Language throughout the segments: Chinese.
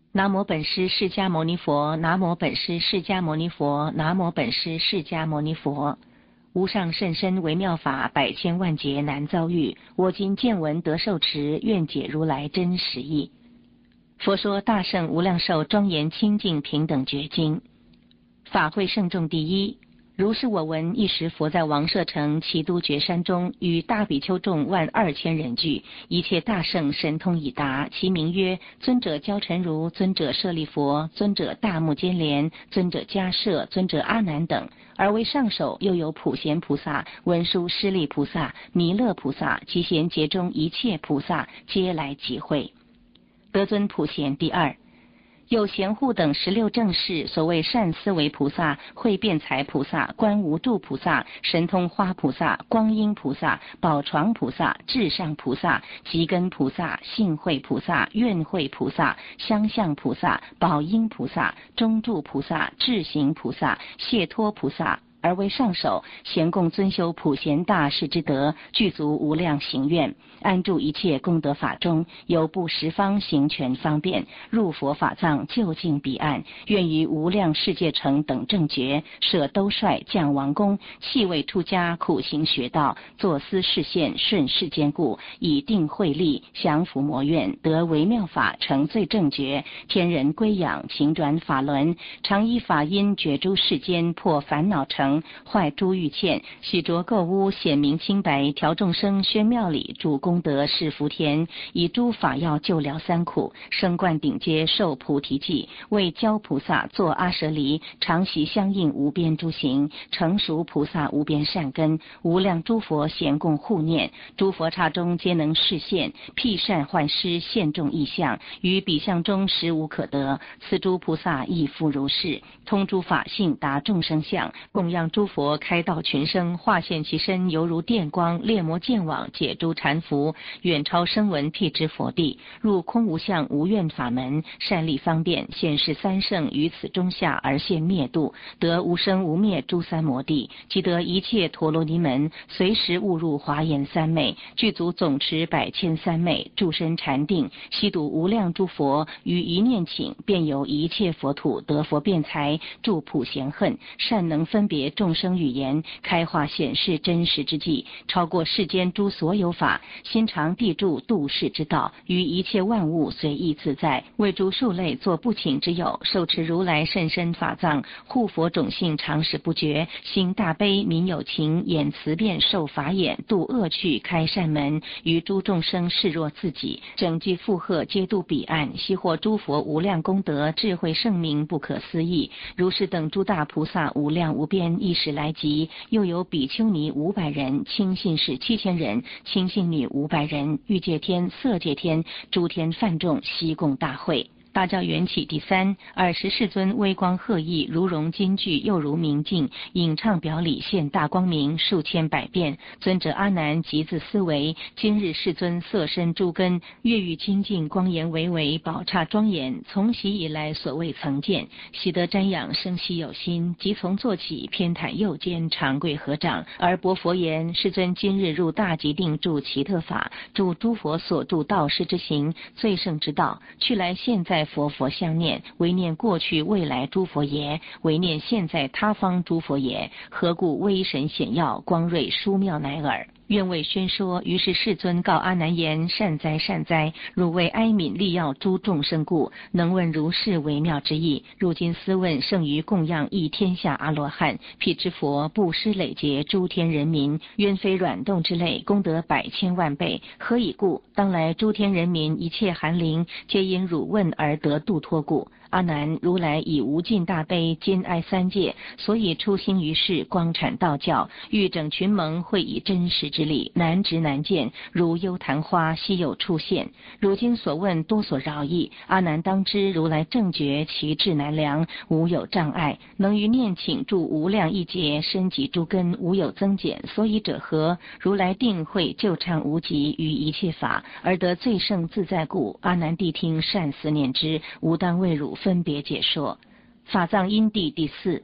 南无本师释迦牟尼佛，南无本师释迦牟尼佛，南无本师释迦牟尼佛。无上甚深微妙法，百千万劫难遭遇。我今见闻得受持，愿解如来真实义。佛说大圣无量寿庄严清净平等觉经。法会圣众第一。如是我闻，一时佛在王舍城齐都觉山中，与大比丘众12000人聚，一切大圣神通已达，其名曰尊者焦陈如、尊者舍利佛、尊者大目犍连、尊者迦摄、尊者阿难等。而为上首又有普贤菩萨、文殊师利菩萨、弥勒菩萨及贤劫中一切菩萨皆来集会。得尊普贤第二。有贤护等16正士，所谓善思维菩萨、慧辩才菩萨、观无住菩萨、神通花菩萨、光阴菩萨、宝床菩萨、至上菩萨、吉根菩萨、信慧菩萨、愿慧菩萨、相向菩萨、宝音菩萨、中住菩萨、智行菩萨、解脱菩萨。而为上首，咸共尊修普贤大士之德，具足无量行愿，安住一切功德法中，由布十方行权方便，入佛法藏就近彼岸，愿于无量世界城等正觉，舍兜率降王宫，弃位出家，苦行学道，作思示现，顺世间故，以定慧力降伏魔怨，得微妙法，成最正觉，天人归仰，勤转法轮，常依法因觉诸世间，破烦恼城，坏诸欲欠，洗濯垢污，显明清白，调众生，宣妙理，主功德，是福田，以诸法药救疗三苦，升灌顶阶，受菩提记，为教菩萨作阿舍离，常习相应无边诸行，成熟菩萨无边善根，无量诸佛咸共护念，诸佛刹中皆能示现，辟善幻施，现众异象，于彼相中实无可得。此诸菩萨亦复如是，通诸法性，达众生相，供养诸佛开道群生，化现其身，犹如电光，猎魔剑网，解诸缠缚，远超声闻辟支佛地，入空无相无愿法门，善利方便，显示三圣于此中下而现灭度，得无生无灭诸三摩地，即得一切陀罗尼门，随时误入华严三昧，具足总持百千三昧，住身禅定，悉度无量诸佛，于一念请，便由一切佛土得佛辩才，住普贤恨，善能分别众生语言，开化显示真实之际，超过世间诸所有法，心常地住度世之道，于一切万物随意自在，为诸数类作不请之友，受持如来甚深法藏，护佛种性常时不绝，心大悲民有情，演慈辩受法眼，度恶趣开善门，于诸众生视若自己，整具负荷皆度彼岸，悉获诸佛无量功德，智慧圣明不可思议。如是等诸大菩萨无量无边一时来集，又有比丘尼500人，清信士7000人，清信女500人，欲界天、色界天、诸天梵众悉共大会。大教缘起第三，20世尊微光赫熠，如融金具，又如明镜，影唱表里，现大光明，数千百变。尊者阿难即自思维，今日世尊色身诸根，月欲清净，光颜巍巍，宝刹庄严，从昔以来所未曾见。喜得瞻仰，生希有心，即从坐起，偏袒右肩，长跪合掌，而薄佛言：世尊今日入大极定，住奇特法，住诸佛所住道师之行，最胜之道，去来现在佛相念，唯念过去未来诸佛也，唯念现在他方诸佛也，何故威神显耀，光瑞殊妙乃尔。愿为宣说。于是世尊告阿难言：善哉善哉，汝为哀悯利药诸众生故，能问如是微妙之意。如今思问，胜于供养一天下阿罗汉，辟支佛布施累劫诸天人民，冤非软动之类，功德百千万倍。何以故？当来诸天人民一切寒灵，皆因汝问而得度脱故。阿难，如来以无尽大悲，兼爱三界，所以出心于世，光阐道教，欲整群盟，会以真实之力，难值难见，如幽昙花，稀有出现。如今所问多所饶益，阿难当知，如来正觉其智难量，无有障碍，能于念请住无量亿劫，深及诸根，无有增减。所以者何？如来定会救忏无极于一切法，而得最胜自在故。阿难谛听，善思念之，无当为汝分别解说。法藏因地第四。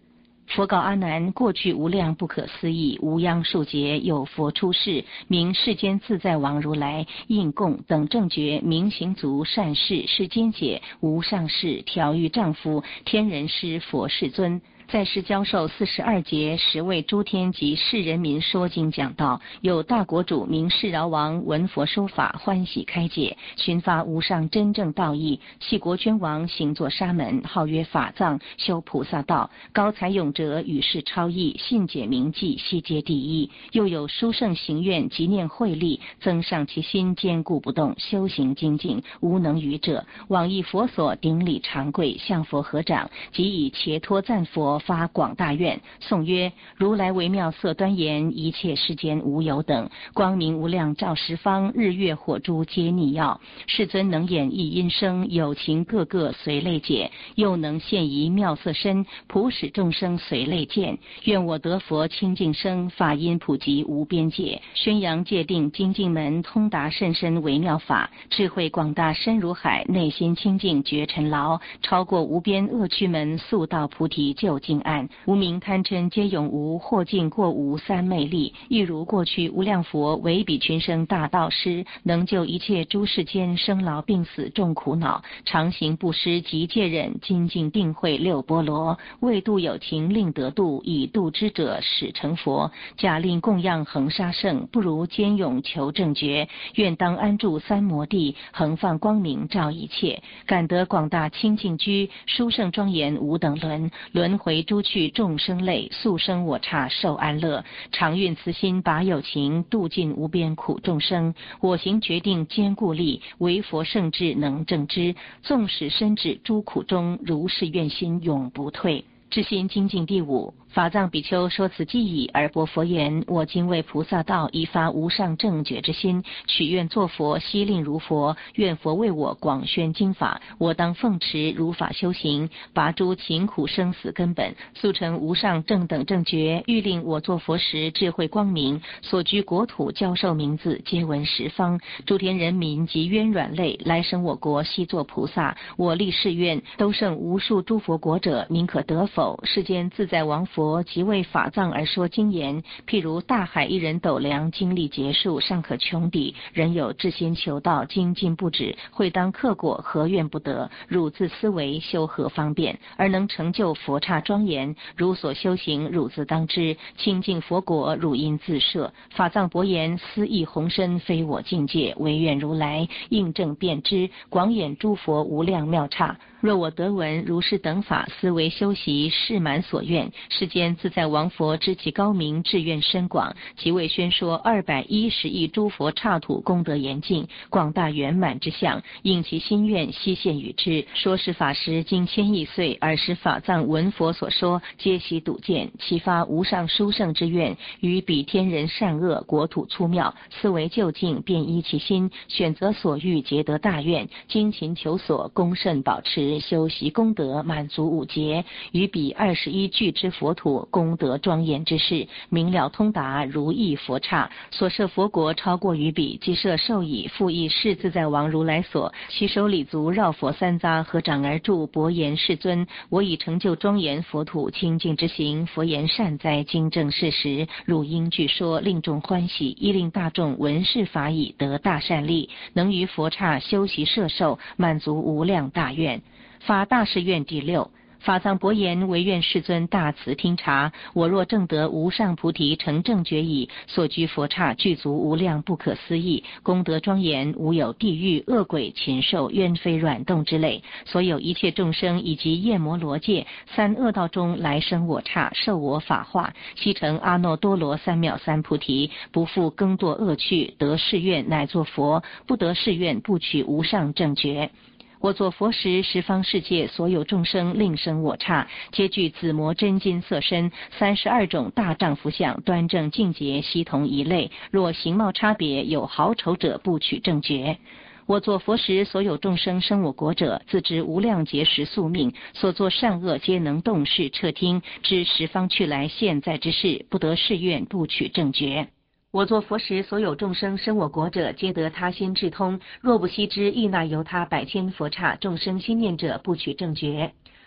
佛告阿难：过去无量不可思议，无央数劫有佛出世，名世间自在王如来，应供等正觉，明行足善事，世间解，无上士，调御丈夫，天人师，佛世尊。在世教授42节，10为诸天及世人民说经讲道。有大国主名世饶王，闻佛说法，欢喜开解，寻发无上真正道义。系国捐王，行作沙门，号曰法藏，修菩萨道。高才勇者，与世超异，信解明记，悉皆第一。又有殊胜行愿，即念慧力，增上其心，坚固不动，修行精进，无能愚者。往诣佛所，顶礼长跪，向佛合掌，即以切托赞佛，发广大愿，颂曰：如来微妙色端严，一切世间无有等，光明无量照十方，日月火珠皆逆耀。世尊能演一音声，有情个个随类解，又能现一妙色身，普使众生随类见。愿我得佛清净身，法音普及无边界，宣扬戒定精进门，通达甚深微妙法，智慧广大深如海，内心清净绝尘劳，超过无边恶趣门，速到菩提究竟岸。无明贪嗔皆永无，或尽过无三昧力。亦如过去无量佛为彼群生大道师，能救一切诸世间生老病死众苦恼，常行布施及戒忍，精进定慧六波罗，为度有情令得度，以度之者始成佛。假令供养恒沙圣，不如坚勇求正觉。愿当安住三摩地，恒放光明照一切。感得广大清净居，殊胜庄严无等伦，轮回诸趣众生类，速生我刹受安乐。常运慈心拔有情，度尽无边苦众生。我行决定坚固力，唯佛圣智能正知。纵使身至诸苦中，如是愿心永不退。至心精进第5。法藏比丘说此偈已，而钵佛言：我今为菩萨道，以发无上正觉之心，许愿作佛，悉令如佛。愿佛为我广宣经法，我当奉持如法修行，拔诸勤苦生死根本，速成无上正等正觉。欲令我作佛时，智慧光明，所居国土教授名字，皆闻十方。诸天人民及冤软类，来生我国悉作菩萨。我立誓愿，都胜无数诸佛国者，民可得否？世间自在王佛即为法藏而说经言，譬如大海一人斗量，精力结束，尚可穷抵。人有至心求道，精进不止，会当克果，何怨不得？汝自思维，修何方便，而能成就佛刹庄严？汝所修行，汝自当知。清净佛果，汝应自摄。法藏伯言：思意宏深，非我境界，唯愿如来应正遍知，广演诸佛无量妙刹。若我得闻如是等法，思维修习，誓满所愿。世间自在王佛知其高明，志愿深广，即为宣说210亿诸佛刹土功德严尽，广大圆满之相，应其心愿，悉现与之。说是法时，经千亿岁，尔时法藏闻佛所说，皆悉睹见，其发无上殊胜之愿，于彼天人善恶，国土粗妙，思维究竟，便依其心，选择所欲，皆得大愿，精勤求索，恭慎保持，修习功德，满足5劫，于彼21具之佛土，功德庄严之事，明了通达，如意佛刹。所设佛国超过于彼，即设受以复亦是自在王如来所。其手礼足绕佛三匝，合掌而住，薄言：世尊，我已成就庄严佛土清净之行。佛言：善哉，经正事实，汝应具说，令众欢喜，亦令大众闻是法已，得大善利，能于佛刹修习摄受，满足无量大愿。发大誓愿第6。法藏伯言：唯愿世尊大慈听察，我若正得无上菩提成正觉已，所居佛刹具足无量不可思议，功德庄严，无有地狱恶鬼禽兽冤非软动之类。所有一切众生以及夜摩罗界3恶道中来生我刹，受我法化，悉成阿耨多罗三藐三菩提，不复更堕恶趣，得誓愿乃作佛，不得誓愿不取无上正觉。我作佛时，十方世界所有众生令生我刹，皆具紫磨真金色身，32种大丈夫相，端正净洁，悉同一类。若形貌差别，有好丑者，不取正觉。我作佛时，所有众生生我国者，自知无量劫时宿命，所作善恶皆能动视彻听，知十方去来现在之事，不得誓愿不取正觉。我作佛时，所有众生生我国者，皆得他心智通。若不悉知，亦那由他100千佛刹众生心念者，不取正觉。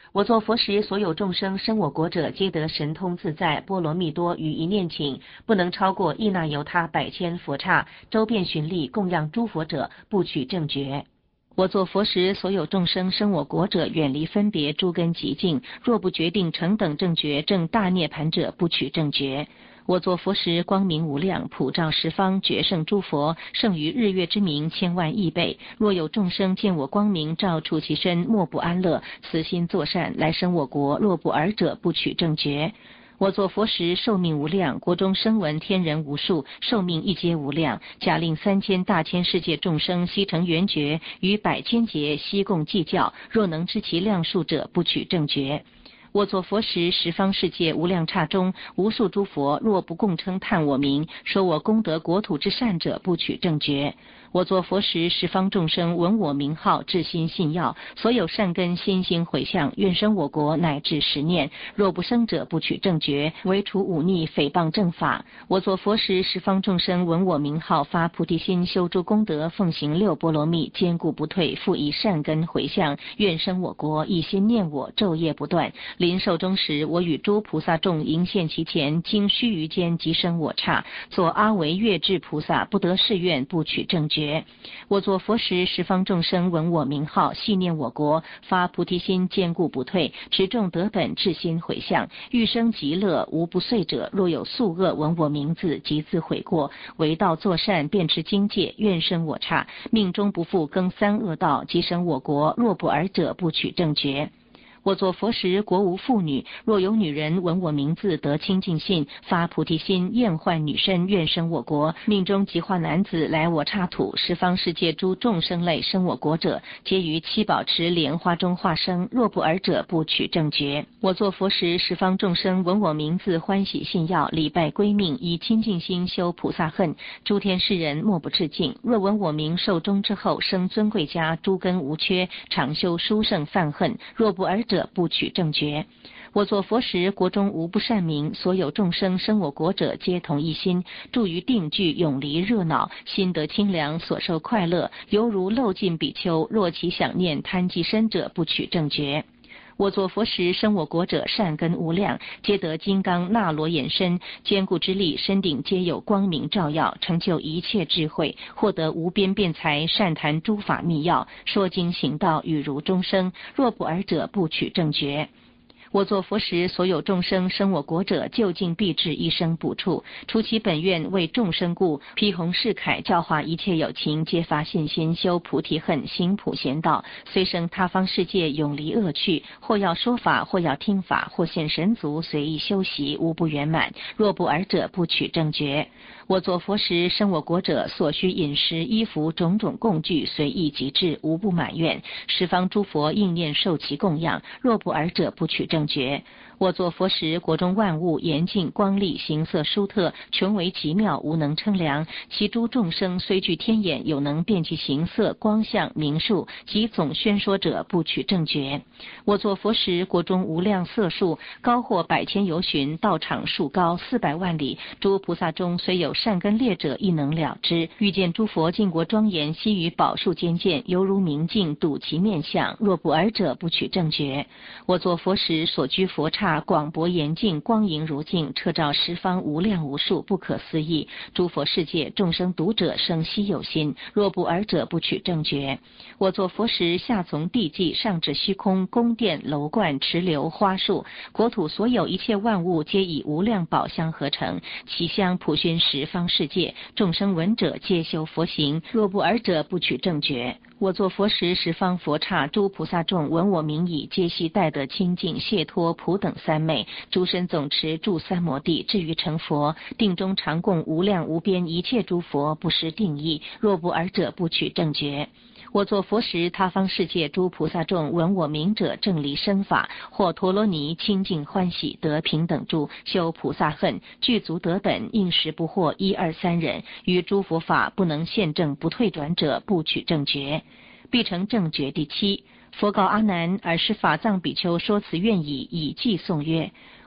我作佛时，所有众生生我国者，皆得神通自在，波罗蜜多于一念请，不能超过意那由他百千佛刹，周遍巡历供养诸佛者，不取正觉。我作佛时，所有众生生我国者，远离分别诸根极境，若不决定成等正觉，正大涅盘者，不取正觉。我作佛时，光明无量，普照十方，决胜诸佛，胜于日月之明千万亿倍。若有众生见我光明照触其身，莫不安乐，慈心作善，来生我国。若不尔者，不取正觉。我作佛时，寿命无量，国中声闻天人无数，寿命一皆无量。假令3000大千世界众生悉成圆觉，于百千劫悉共计较。若能知其量数者，不取正觉。我作佛时，十方世界无量刹中，无数诸佛若不共称叹我名，说我功德国土之善者，不取正觉。我作佛时，十方众生闻我名号，至心信要，所有善根心心回向，愿生我国，乃至10念。若不生者，不取正觉，唯除忤逆诽谤正法。我作佛时，十方众生闻我名号，发菩提心，修诸功德，奉行6波罗蜜，坚固不退，复以善根回向，愿生我国，一心念我，昼夜不断。临寿终时，我与诸菩萨众迎现其前，经须臾间即生我刹，作阿惟越致菩萨，不得誓愿，不取正觉。我作佛时，十方众生闻我名号，系念我国，发菩提心，坚固不退，持众得本，至心回向，欲生极乐，无不遂者。若有宿恶闻我名字，即自悔过，为道作善，便持经戒，愿生我刹，命中不复更3恶道，即生我国。若不尔者，不取正觉。我作佛时，国无妇女，若有女人闻我名字，得清净信，发菩提心，厌患女身，愿生我国。命中即化男子来我刹土，十方世界诸众生类生我国者，皆于七宝池莲花中化生。若不尔者，不取正觉。我作佛时，十方众生闻我名字，欢喜信要，礼拜归命，以清净心修菩萨恨。诸天世人莫不致敬。若闻我名寿终之后，生尊贵家，诸根无缺，常修殊胜犯恨。若不尔者，不取正觉。我作佛时，国中无不善名，所有众生生我国者，皆同一心，住于定聚，永离热闹，心得清凉，所受快乐，犹如漏尽比丘。若其想念贪即身者，不取正觉。我作佛时，生我国者善根无量，皆得金刚那罗延身，坚固之力，身顶皆有光明照耀，成就一切智慧，获得无边辩才，善谈诸法密要，说经行道，语如钟声。若不尔者，不取正觉。我作佛时，所有众生生我国者，究竟必至一生补处，除其本愿为众生故，披弘誓凯，教化一切有情，皆发信心，修菩提恨，行普贤道，虽生他方世界，永离恶趣，或要说法，或要听法，或现神足，随意修习，无不圆满。若不尔者，不取正觉。我作佛时，生我国者，所需饮食衣服种种供具，随意即至，无不满愿。十方诸佛应念受其供养。若不尔者，不取正觉。我作佛时，国中万物严净光丽，形色殊特，穷为极妙，无能称量。其诸众生虽具天眼，有能辨其形色、光相、名数，及总宣说者，不取正觉。我作佛时，国中无量色数，高或100千由旬，道场数高400万里。诸菩萨中虽有善根劣者，亦能了之。遇见诸佛净国庄严，悉于宝树间见，犹如明镜，睹其面相。若不尔者，不取正觉。我作佛时，所居佛刹广博严净，光莹如镜，彻照十方无量无数，不可思议。诸佛世界众生读者，生希有心。若不尔者，不取正觉。我作佛时，下从地际，上至虚空，宫殿楼观池流花树，国土所有一切万物，皆以无量宝香合成，其香普熏十方世界，众生闻者，皆修佛行。若不尔者，不取正觉。我作佛时，十方佛刹诸菩萨众闻我名已，皆悉带得清净解脱普等三昧，诸身总持住三摩地，至于成佛，定中常供无量无边一切诸佛，不失定义。若不尔者，不取正觉。我作佛时，他方世界诸菩萨众闻我名者，正离生法，或陀罗尼清净欢喜，得平等住，修菩萨恨，具足得本，应时不惑1、2、3人，于诸佛法不能现正不退转者，不取正觉。必成正觉第7。佛告阿难：尔时法藏比丘说此愿已，以偈颂曰：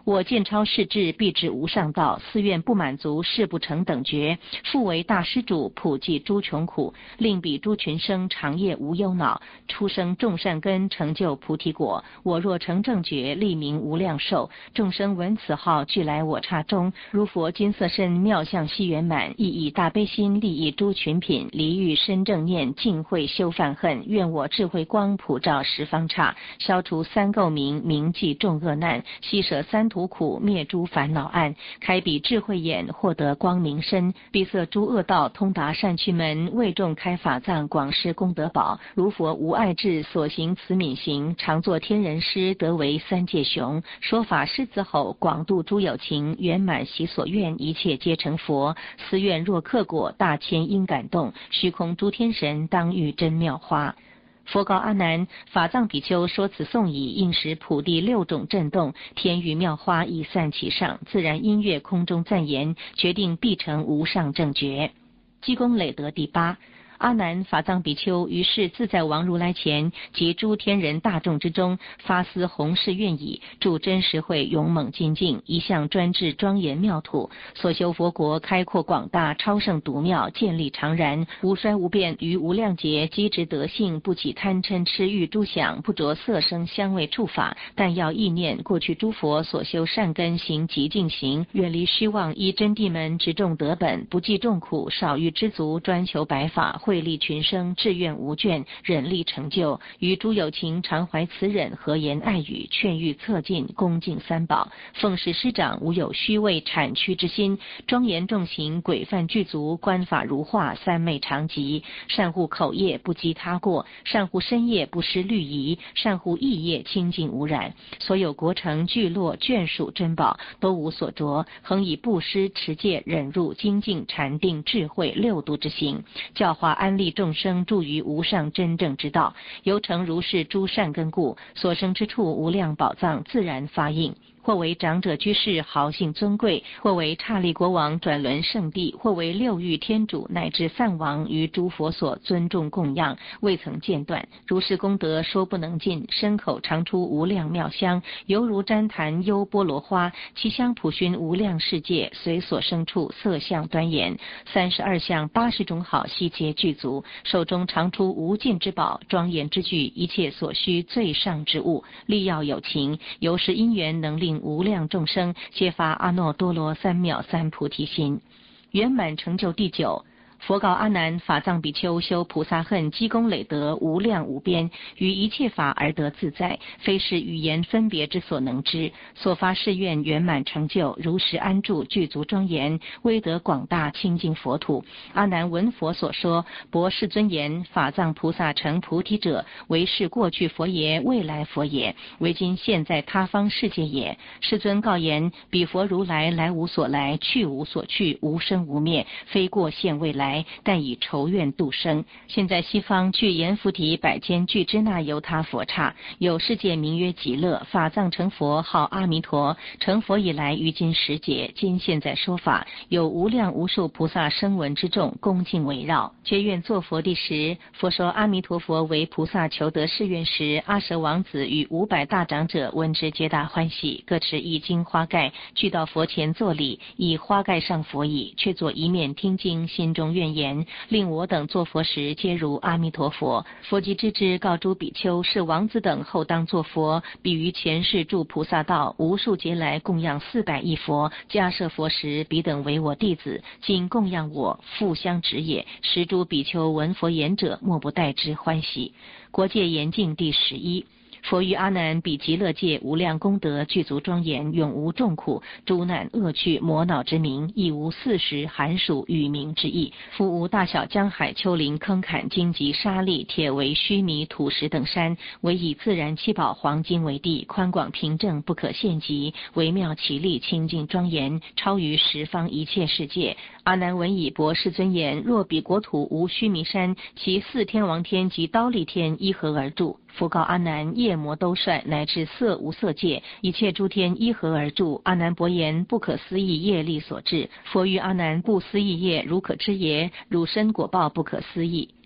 我见超世智，必至无上道。寺院不满足，事不成等觉。复为大施主，普济诸穷苦，令彼诸群生长夜无忧恼，出生众善根，成就菩提果。我若成正觉，立名无量寿。众生闻此号，俱来我刹中。如佛金色身，妙相悉圆满，亦以大悲心利益诸群品，离欲深正念，尽慧修犯恨。愿我智慧光普照十方刹，消除三垢冥，铭记众恶难，悉舍三途苦，灭诸烦恼暗。开彼智慧眼，获得光明身，闭塞诸恶道，通达善趣门。为众开法藏，广施功德宝。如佛无碍智，所行慈悯行，常作天人师，得为三界雄。说法狮子吼，广度诸有情，圆满其所愿，一切皆成佛。思愿若克果，大千应感动，虚空诸天神当遇真妙花。佛告阿难：法藏比丘说此颂已，应使普地六种震动，天雨妙花已散其上，自然音乐空中赞言，决定必成无上正觉。积功累德第八。阿难，法藏比丘于是自在王如来前及诸天人大众之中，发思弘誓愿已，助真实会勇猛精进，一向专制庄严妙土，所修佛国开阔广大，超胜独妙，建立常然，无衰无变，于无量劫积植德性，不起贪嗔痴欲诸想，不着色声香味触法，但要意念过去诸佛所修善根，行极尽行，远离虚妄，依真谛门直众德本，不计众苦，少欲知足，专求白法，惠利群生，志愿无倦，忍力成就。于诸有情常怀慈忍，和言爱语，劝喻策进，恭敬三宝，奉事师长，无有虚伪谄曲之心，庄严重行，规范具足，观法如画，三昧常集。善护口业，不积他过；善护身业，不失律仪；善护意业，清净无染。所有国城聚落眷属珍宝，都无所着，恒以布施、持戒、忍辱、精进、禅定、智慧六度之行，教化安利众生，助于无上真正之道。由成如是诸善根故，所生之处无量宝藏自然发应。或为长者居士，豪姓尊贵；或为刹利国王，转轮圣地；或为六欲天主，乃至梵王，于诸佛所尊重供养，未曾间断。如是功德说不能尽，身口常出无量妙香，犹如旃檀优波罗花，其香普熏无量世界，随所生处色相端严。32相80种好，悉皆具足。手中常出无尽之宝，庄严之具，一切所需最上之物，力要有情，由是因缘能令无量众生皆发阿耨多罗三藐三菩提心。圆满成就第九。佛告阿难：法藏比丘修菩萨恨，积功累德，无量无边，于一切法而得自在，非是语言分别之所能知。所发誓愿圆满成就，如实安住，具足庄严，威德广大，清净佛土。阿难闻佛所说，博世尊言：法藏菩萨成菩提者，为是过去佛也，未来佛也，为今现在他方世界也。世尊告言：彼佛如来来无所来，去无所去，无生无灭，非过现未来，但以仇怨度生。现在西方具阎浮提百千俱支那由他佛刹，有世界名曰极乐，法藏成佛号阿弥陀。成佛以来，于今10劫，今现在说法，有无量无数菩萨声闻之众恭敬围绕，皆愿作佛第10。佛说阿弥陀佛为菩萨求得誓愿时，阿舍王子与500大长者闻之，皆大欢喜，各持一金花盖，俱到佛前作礼，以花盖上佛椅，却坐一面听经，心中愿言：令我等作佛时，皆如阿弥陀佛。佛即知之，告诸比丘：是王子等后当作佛，彼于前世住菩萨道，无数劫来供养400亿佛，迦设佛时，彼等为我弟子，今供养我，复相指也。十诸比丘闻佛言者，莫不代之欢喜。国界严净第11。佛于阿难彼极乐界无量功德具足庄严，永无众苦，诸难恶趣魔恼之名，亦无40寒暑雨鸣之意。复无大小江海丘陵坑坎荆棘沙砾铁围须弥土石等山，唯以自然七宝黄金为地，宽广平正，不可限极，微妙奇丽，清净庄严，超于十方一切世界。阿难闻已，博世尊言：若彼国土无须弥山，其4天王天及忉利天依何而住？佛告阿难：夜魔兜率，乃至色无色界，一切诸天依何而住？阿难伯言：不可思议业力所致。佛于阿难：不思议业，如可知耶？汝身果报不可思议。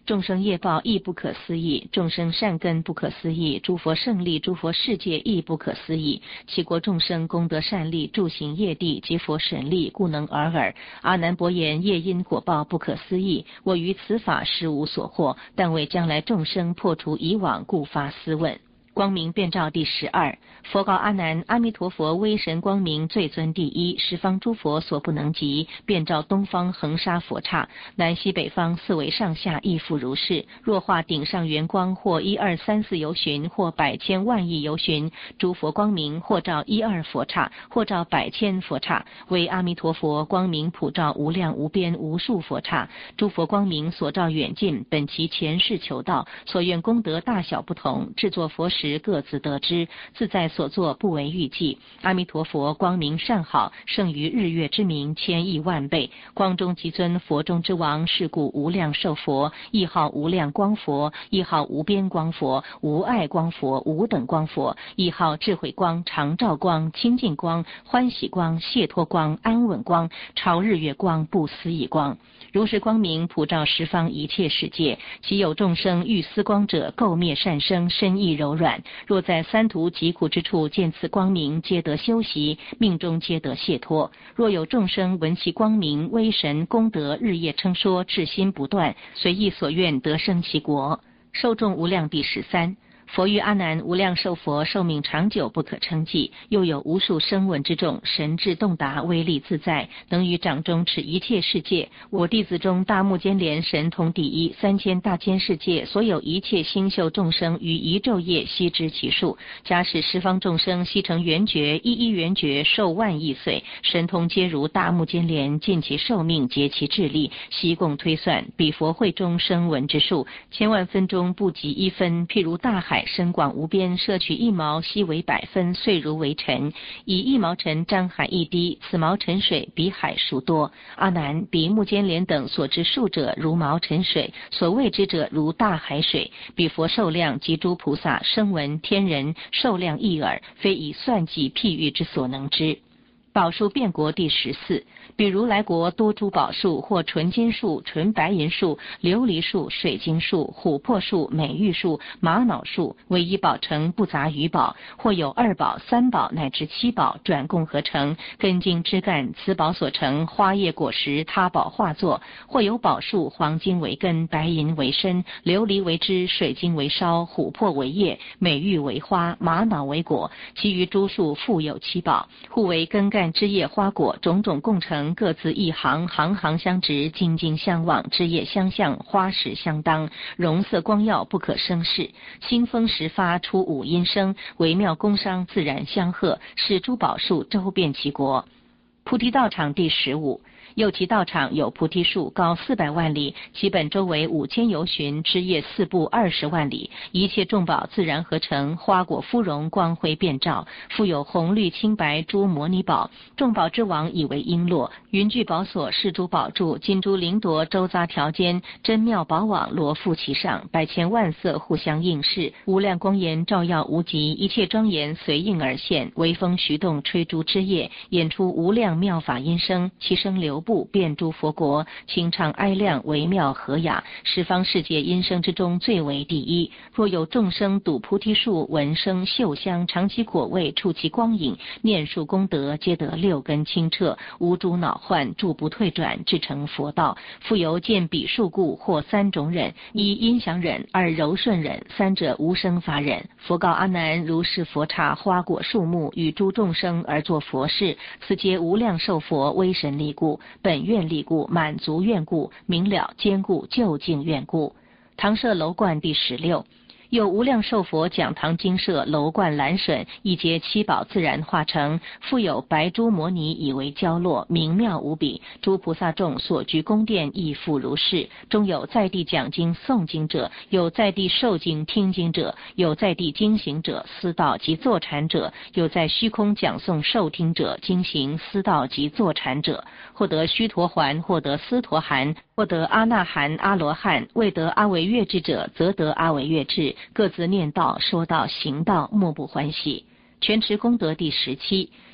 众生业报亦不可思议，众生善根不可思议，诸佛胜利，诸佛世界亦不可思议。其国众生功德善利，住行业地及佛神力，故能尔尔。阿难伯言：业因果报不可思议，我于此法实无所获，但为将来众生破除以往，故发思问。光明遍照第12，佛告阿难：阿弥陀佛威神光明最尊第一，十方诸佛所不能及，遍照东方恒沙佛刹，南西北方四维上下亦复如是。若化顶上圆光，或1、2、3、4由旬，或百千万亿由旬，诸佛光明或照1、2佛刹，或照百千佛刹，为阿弥陀佛光明普照无量无边无数佛刹。诸佛光明所照远近，本其前世求道，所愿功德大小不同，制作佛时各自得知，自在所作不为预计。阿弥陀佛光明甚好，胜于日月之明千亿万倍。光中极尊，佛中之王，是故无量寿佛，亦号无量光佛，亦号无边光佛，无碍光佛，无等光佛，亦号智慧光、常照光、清净光、欢喜光、解脱光、安稳光、超日月光、不思议光。如是光明普照十方一切世界，其有众生欲思光者，垢灭善生，身意柔软。若在三途疾苦之处见此光明，皆得修习，命中皆得解脱。若有众生闻其光明威神功德日夜称说，至心不断，随意所愿得生其国。受众无量第13。佛于阿难：无量寿佛寿命长久不可称计，又有无数声闻之众，神智洞达，威力自在，能于掌中持一切世界。我弟子中大目犍连神通第一，3000大千世界所有一切星宿众生于一昼夜悉知其数。假使十方众生悉成圆觉，一一圆觉寿万亿岁，神通皆如大目犍连，尽其寿命，竭其智力，悉共推算，彼佛会中声闻之数，千万分中不及1分。譬如大海深广无边，摄取1毛，悉为100分，遂如为尘。以1毛尘沾海一滴，此毛尘水比海数多。阿难，彼目犍连等所知数者如毛尘水，所谓之者如大海水。彼佛寿量及诸菩萨声闻天人寿量一耳，非以算计譬喻之所能知。宝树遍国第14。比如来国多诸宝树，或纯金树、纯白银树、琉璃树、水晶树、琥珀树、美玉树、玛瑙树，为一宝成，不杂于宝；或有2宝、3宝乃至7宝，转共合成，根茎枝干，此宝所成，花叶果实，他宝化作；或有宝树，黄金为根，白银为身，琉璃为枝，水晶为梢，琥珀为叶，美玉为花，玛瑙为果，其余诸树复有7宝，互为根干枝叶花果，种种共成，各自一行，行行相直，茎茎相望，枝叶相向，花实相当，容色光耀，不可生视。兴风时发，出五音声，微妙工商，自然相和，使诸宝树周遍其国。菩提道场第15。又其道场有菩提树，高400万里，其本周围5000由旬，枝叶4部20万里，一切众宝自然合成，花果芙蓉，光辉遍照，复有红绿青白诸摩尼宝，众宝之王以为璎珞，云具宝所，是诸宝柱，金珠灵铎，周匝条间，真妙宝网罗覆其上，百千万色互相映饰，无量光颜照耀无极，一切庄严随应而现，微风徐动，吹诸枝叶，演出无量妙法音声，其声流布遍诸佛国，清畅哀亮，微妙和雅，十方世界音声之中最为第一。若有众生睹菩提树，闻声嗅香，尝其果味，触其光影，念数功德，皆得6根清澈，无诸恼患，住不退转，至成佛道。复由见彼树故，或3种忍：一音响忍，二柔顺忍，三者无生法忍。佛告阿难：如是佛刹花果树木，与诸众生而作佛事，此皆无量寿佛威神力故，本愿力故，满足愿故，明了坚固究竟愿故。唐舍楼观第16。有无量寿佛讲堂精舍楼观栏笋，一皆7宝自然化成，复有白珠摩尼以为交落，明妙无比。诸菩萨众所居宫殿亦复如是，中有在地讲经诵经者，有在地受经听经者，有在地经行者思道及坐禅者，有在虚空讲诵受听者，经行思道及坐禅者，或得须陀洹，或得斯陀含，或得阿那含阿罗汉，未得阿惟越致者，则得阿惟越致，各自念道说道行道，莫不欢喜。全持功德第17。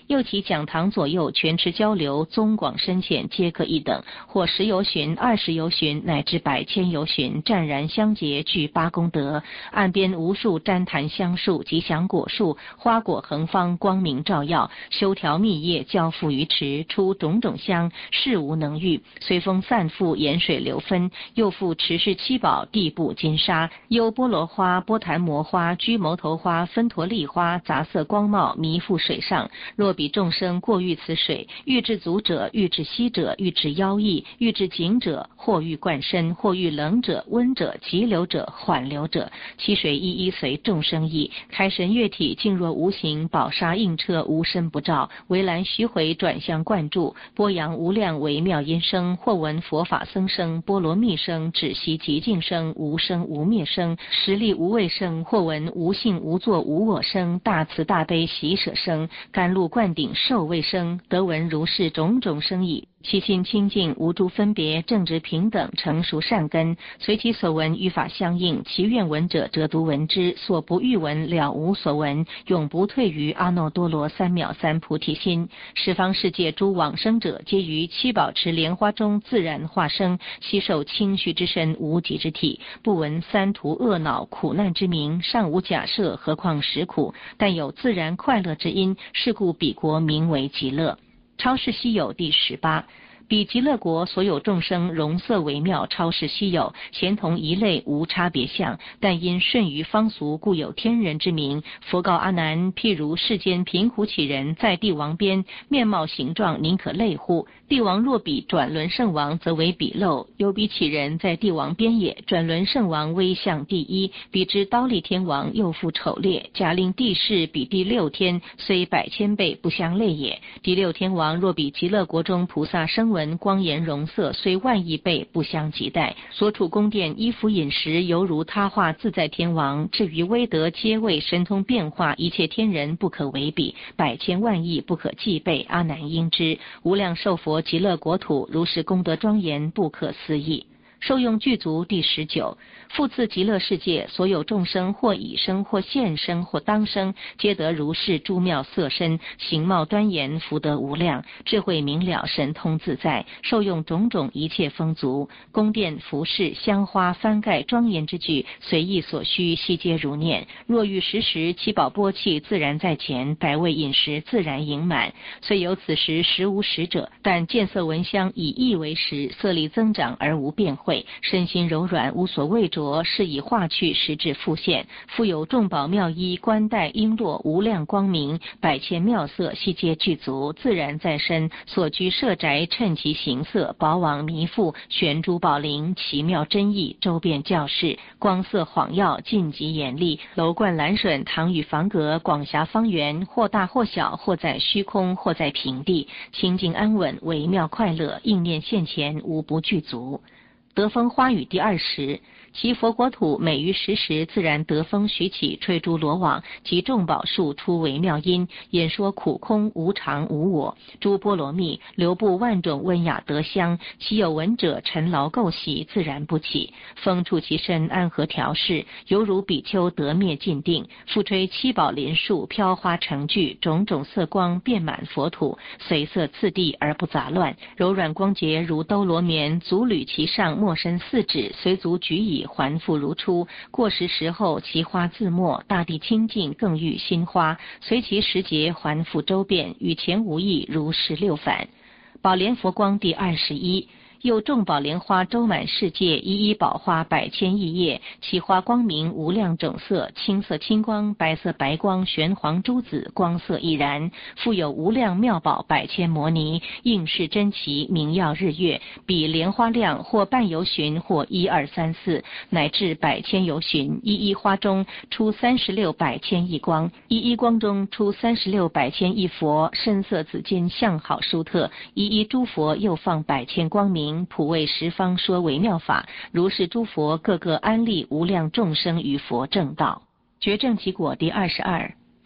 又其讲堂左右全池交流，宗广深浅皆各一等，或10由旬、20由旬，乃至100千由旬，湛然相结，具8功德。岸边无数旃檀香树、吉祥果树，花果横芳，光明照耀，修条密叶，交付于池，出种种香，事无能御。随风散复，沿水流分。又复池室七宝，地布金沙，幽波罗花、波檀摩花、居牟头花、分陀利花，杂色光茂，弥覆水上。若彼众生过遇此水，欲至足者，欲至膝者，欲至腰翼，欲至颈者，或欲灌身，或欲冷者、温者、急流者、缓流者，其水一一随众生意。开神悦体，静若无形，宝沙映彻，无身不照。围栏徐回，转向灌注，波扬无量微妙音声，或闻佛法僧声，波罗蜜声，止息极静声，无生无灭声，实力无畏声，或闻无性无作无我声，大慈大悲喜舍声，甘露灌顶受味声，得闻如是种种声意。其心清净，无诸分别，正直平等，成熟善根，随其所闻与法相应，其愿闻者则独闻之，所不欲闻了无所闻，永不退于阿耨多罗三藐三菩提心。十方世界诸往生者，皆于七宝池莲花中自然化生，悉受清虚之身，无极之体，不闻三途恶恼苦难之名，尚无假设，何况实苦，但有自然快乐之因，是故彼国名为极乐。超世稀有第18。彼极乐国所有众生容色微妙，超世稀有，咸同一类，无差别相，但因顺于方俗，故有天人之名。佛告阿难：譬如世间贫苦乞人，在帝王边，面貌形状，宁可类乎？帝王若比转轮圣王，则为比陋；有彼乞人，在帝王边也，转轮圣王威相第一，比之刀立天王又复丑劣。假令帝释比第6天，虽100千倍不相类也。第6天王若比极乐国中菩萨声闻光颜容色，虽10000亿倍不相及待。所处宫殿衣服饮食，犹如他化自在天王。至于威德皆为神通变化，一切天人不可为比，100千万亿不可计备。阿难应知，无量寿佛极乐国土，如是功德庄严，不可思议。受用具足第19。复次极乐世界所有众生，或已生，或现生，或当生，皆得如是诸妙色身，形貌端严，福德无量，智慧明了，神通自在，受用种种一切丰足。宫殿服饰香花幡盖庄严之具，随意所需，悉皆如念。若欲食时，七宝钵器自然在前，百味饮食自然盈满。虽有此时食无食者，但见色闻香以意为食，色力增长而无变会，身心柔软，无所畏着，是以化去，实质复现。复有众宝妙衣，冠带璎珞，无量光明，100千妙色，悉皆具足，自然在身。所居舍宅，趁其形色，宝网弥覆，悬珠宝铃，奇妙真意，周遍教室，光色晃耀，尽极严厉。楼观栏楯，堂宇房阁，广狭方圆，或大或小，或在虚空，或在平地，清净安稳，微妙快乐，应念现前，无不具足。得风花雨第20。其佛国土每于时自然得风徐起，吹诸罗网，及众宝树出微妙音，演说苦空无常无我。诸波罗蜜流布万种温雅德香，其有闻者尘劳垢习，自然不起。风触其身，安和调适，犹如比丘得灭尽定。复吹七宝林树，飘花成聚，种种色光遍满佛土，随色次第而不杂乱，柔软光洁如兜罗棉，足履其上，没身4指，随足举以还复如初。过时后，其花自没，大地清净，更遇新花，随其时节还复周遍，与前无异，如16返。宝莲佛光第21。又众宝莲花周满世界，一一宝花100千亿叶，其花光明无量种色，青色青光，白色白光，玄黄珠子，光色亦然。复有无量妙宝100千摩尼，应是珍奇，明耀日月。比莲花量，或半由旬，或1、2、3、4，乃至100千由旬。一一花中出36百千亿光，一一光中出36百千亿佛，深色紫金，相好殊特。一一诸佛又放100千光明，普为十方说微妙法，如是诸佛个个安立无量众生于佛正道。觉证其果第22。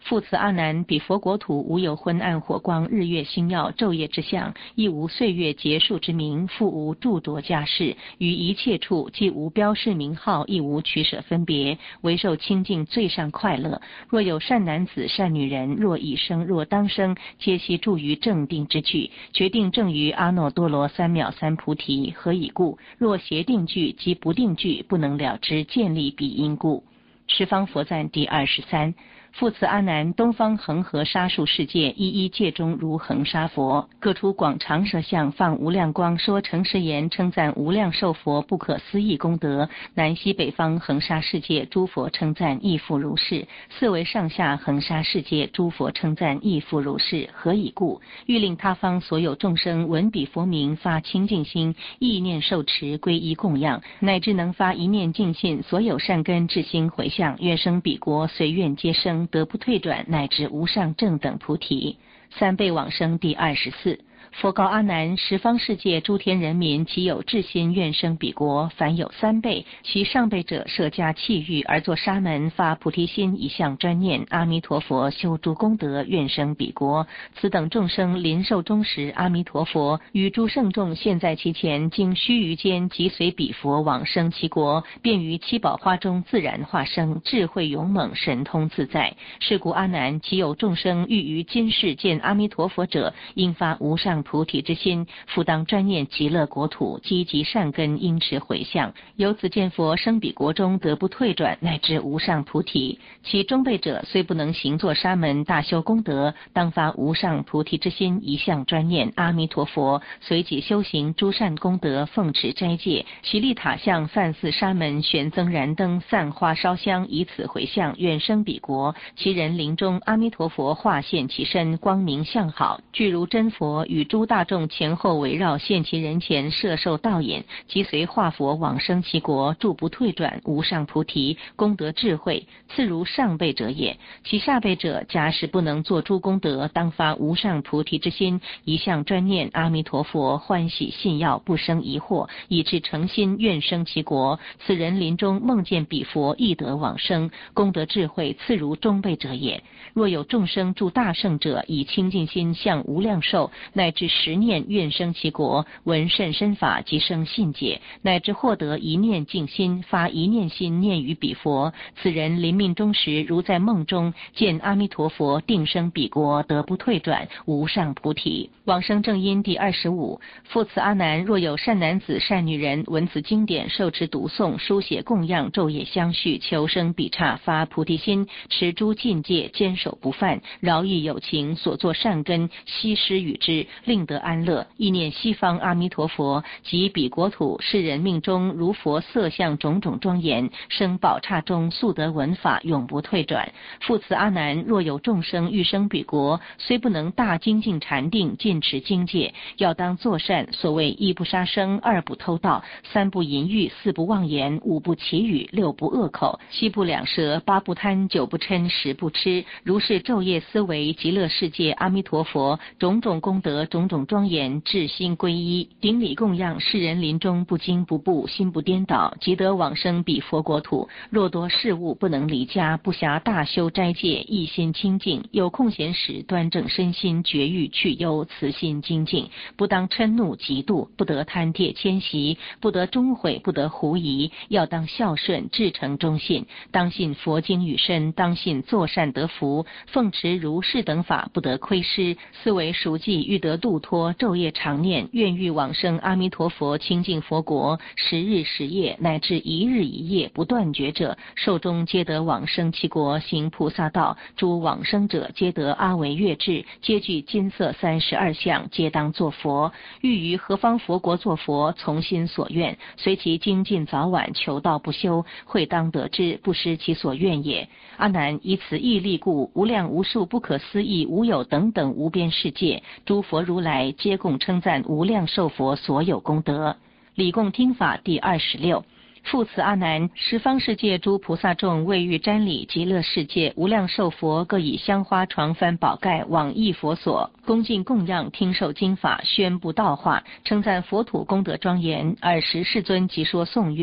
复次阿难，彼佛国土无有昏暗火光、日月星耀、昼夜之相，亦无岁月结束之名，复无著夺家事，于一切处既无标示名号，亦无取舍分别，唯受清净最上快乐。若有善男子、善女人，若已生，若当生，皆悉住于正定之具，决定正于阿耨多罗三藐三菩提。何以故？若邪定具及不定具，不能了知建立彼因故。十方佛赞第23。复次阿难，东方恒河沙数世界，一一界中如恒沙佛，各出广长舌相，放无量光，说诚实言，称赞无量寿佛不可思议功德。南西北方恒沙世界，诸佛称赞亦复如是。四维上下恒沙世界，诸佛称赞亦复如是。何以故？欲令他方所有众生闻彼佛名，发清净心，意念受持，皈依供养，乃至能发一念净信，所有善根至心回向，愿生彼国，随愿皆生，得不退转，乃至无上正等菩提。三倍往生第24。佛告阿难：十方世界诸天人民，其有至心愿生彼国，凡有3辈，其上辈者设家器欲，而作沙门，发菩提心，一向专念阿弥陀佛，修诸功德，愿生彼国。此等众生临寿终时，阿弥陀佛与诸圣众现在其前，经须臾间，即随彼佛往生其国，便于七宝花中自然化生，智慧勇猛，神通自在。是故阿难，其有众生欲于今世见阿弥陀佛者，应发无上菩提之心，复当专念极乐国土，积极善根，应持回向，由此见佛生彼国中，得不退转，乃至无上菩提。其中辈者虽不能行作沙门，大修功德，当发无上菩提之心，一向专念阿弥陀佛，随己修行诸善功德，奉持斋戒，其立塔像，梵寺沙门，悬增燃灯，散花烧香，以此回向，愿生彼国。其人临终，阿弥陀佛化现其身，光明相好，具如真佛，与诸大众前后围绕，现其人前，摄受道引，即随化佛往生其国，住不退转，无上菩提，功德智慧，次如上辈者也。其下辈者，假使不能作诸功德，当发无上菩提之心，一向专念阿弥陀佛，欢喜信要，不生疑惑，以至诚心愿生其国。此人临终梦见彼佛，亦得往生，功德智慧，次如中辈者也。若有众生助大圣者，以清净心向无量寿，乃至10念愿生其国，闻甚深法，即生信解，乃至获得一念净心，发一念心念于彼佛。此人临命终时，如在梦中见阿弥陀佛，定生彼国，得不退转，无上菩提。往生正因第25。复次阿难，若有善男子、善女人，闻此经典，受持读诵，书写供养，昼夜相续，求生彼刹，发菩提心，持诸禁戒，坚守不犯，饶益有情，所作善根，悉施与之，令得安乐。意念西方阿弥陀佛，及彼国土，世人命中如佛色相种种庄严，生宝刹中，速得闻法，永不退转。复次阿难，若有众生欲生彼国，虽不能大精进禅定，尽持经戒，要当作善。所谓一不杀生，二不偷盗，三不淫欲，四不妄言，五不绮语，六不恶口，七不两舌，八不贪，九不嗔，十不痴。如是昼夜思维极乐世界阿弥陀佛种种功德，种种庄严，至心皈依，顶礼供养，世人临终不惊不怖，心不颠倒，即得往生彼佛国土。若多事物不能离家，不暇大修斋戒，一心清净，有空闲时端正身心，绝欲去忧，慈心精进，不当嗔怒嫉妒，不得贪帖迁徙，不得终悔，不得狐疑，要当孝顺，至诚忠信，当信佛经语身，当信作善得福，奉持如是等法，不得亏失。思维熟记，欲得度脱，昼夜常念，愿欲往生阿弥陀佛清净佛国，10日10夜，乃至1日1夜不断绝者，寿终皆得往生其国，行菩萨道。诸往生者皆得阿惟越智，皆具金色32相，皆当作佛。欲于何方佛国作佛，从心所愿，随其精进早晚，求道不休，会当得之，不失其所愿也。阿难，以此义力故，无量无数不可思议无有等等无边世界，诸佛如来皆共称赞无量寿佛所有功德。礼供听法第26。复次阿难，十方世界诸菩萨众为欲瞻礼极乐世界无量寿佛，各以香花床幡宝盖往诣佛所，恭敬供养，听受经法，宣布道化，称赞佛土功德庄严。尔时世尊即说颂曰：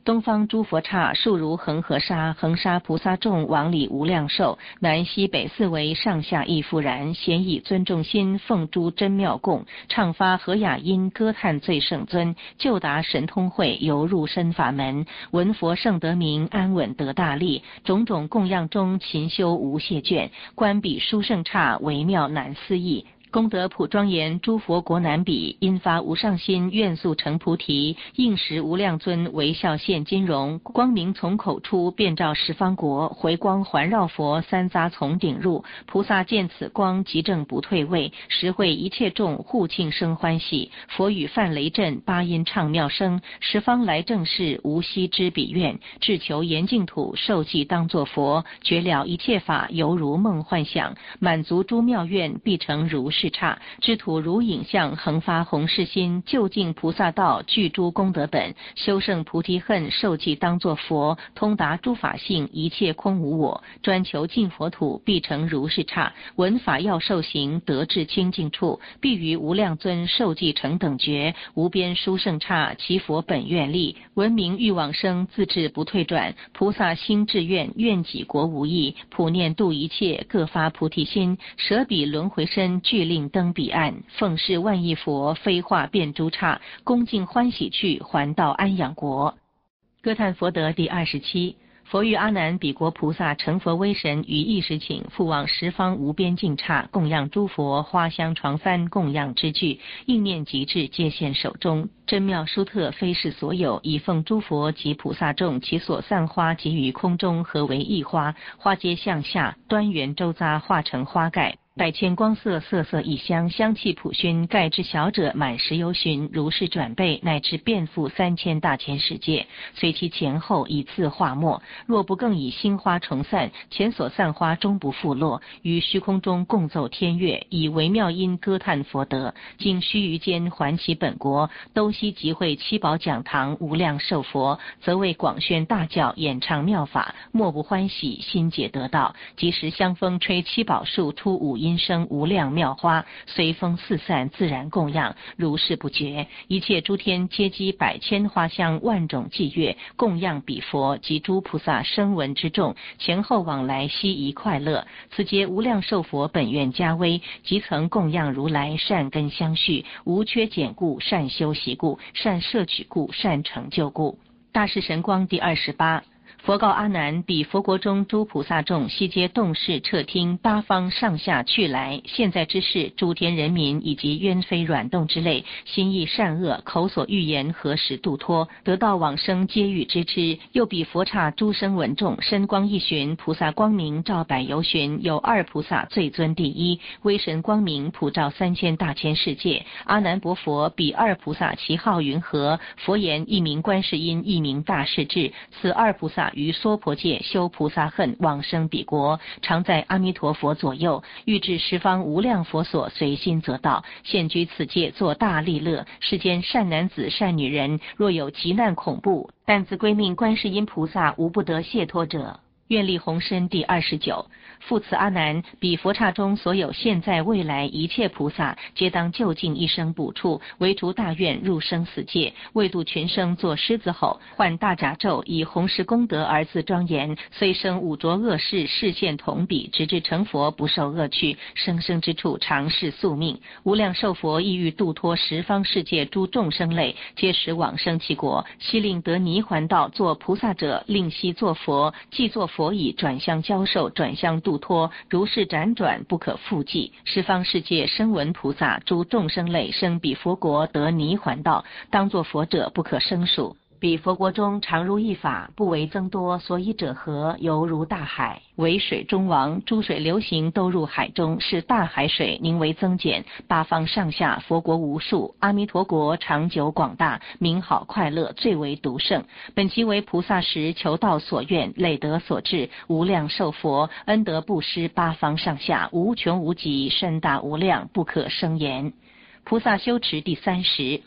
东方诸佛刹数如恒河沙，恒沙菩萨众往里无量寿，南西北四围上下亦复然。咸以尊重心，奉诸真妙供，唱发和雅音，歌叹最圣尊，就达神通会，游入深法门，闻佛圣德名，安稳得大利。种种供养中，勤修无懈倦，观彼殊胜刹，微妙难思议。功德普庄严，诸佛国难比。因发无上心，愿速成菩提。应时无量尊，微笑现金容。光明从口出，遍照十方国。回光环绕佛，三匝从顶入。菩萨见此光，即正不退位。实会一切众，互庆生欢喜。佛语梵雷震，八音唱妙声。十方来正事，无悉知彼愿。至求严净土，受记当作佛。觉了一切法，犹如梦幻想。满足诸妙愿，必成如是刹。知土如影像，恒发弘誓心。究竟菩萨道，具诸功德本。修胜菩提恨，受记当作佛。通达诸法性，一切空无我。专求净佛土，必成如是刹。闻法要受行，得至清净处。必于无量尊，受记成等觉。无边殊胜刹，其佛本愿力。闻名欲往生，自至不退转。菩萨心志愿，愿己国无益。普念度一切，各发菩提心。舍彼轮回身，具令登彼岸。奉事万亿佛，飞化遍诸刹。恭敬欢喜去，还到安养国。歌叹佛德第27。佛与阿难比国菩萨成佛威神于一时请，复往十方无边净刹，供养诸佛，花香床幡供养之具，应念极致，皆现手中。真妙殊特，非是所有，以奉诸佛及菩萨众，其所散花及于空中，合为一花，花皆向下，端圆周匝，化成花盖。百千光色，色色异香，香气普熏，盖之小者满10由旬，如是转倍，乃至遍覆3000大千世界，随其前后以次化没。若不更以新花重散，前所散花终不复落。于虚空中共奏天乐，以微妙音歌叹佛德。经须臾间还其本国，都悉集会七宝讲堂，无量寿佛，则为广宣大教，演唱妙法，莫不欢喜，心解得道。即时香风吹七宝树，出五音声无量妙花，随风四散，自然供养，如是不绝。一切诸天皆积百千花香，万种伎乐，供养彼佛及诸菩萨声闻之众，前后往来悉宜快乐。此皆无量寿佛本愿加威，即曾供养如来善根相续，无缺减故，善修习故，善摄取故，善成就故。大士神光第28。佛告阿难：彼佛国中诸菩萨众，悉皆动视彻听，八方上下去来。现在之事，诸天人民以及冤非软动之类，心意善恶，口所欲言，何时度脱？得道往生，皆欲知之。又彼佛刹诸声闻众，身光一旬，菩萨光明照百由旬。有2菩萨最尊第一，威神光明普照3000大千世界。阿难薄佛：彼2菩萨其号云何？佛言：一名观世音，一名大势至。此2菩萨于娑婆界修菩萨恨，往生彼国，常在阿弥陀佛左右，欲至十方无量佛所，随心则到。现居此界，作大利乐。世间善男子善女人，若有急难恐怖，但自归命观世音菩萨，无不得解脱者。愿力宏深第29。复此阿难，彼佛刹中所有现在未来一切菩萨，皆当就近一生补处，唯除大愿入生死界，为度群生作狮子吼，唤大甲咒，以弘誓功德而自庄严。虽生五浊恶世，视现同彼，直至成佛，不受恶趣，生生之处常是宿命。无量寿佛意欲度脱十方世界诸众生类，皆使往生其国，悉令得泥还道，作菩萨者，令悉作佛，既作佛已，转相教授，转相度脱，如是辗转不可复计。十方世界声闻菩萨诸众生类，生彼佛国得泥还道，当作佛者不可胜数。彼佛国中常如一法，不为增多，所以者何？犹如大海，为水中王，诸水流行都入海中，是大海水宁为增减。八方上下佛国无数，阿弥陀国长久广大，名好快乐，最为独胜。本即为菩萨时求道所愿，累德所致，无量寿佛恩德布施八方上下，无穷无极，深大无量，不可胜言。菩萨修持第30。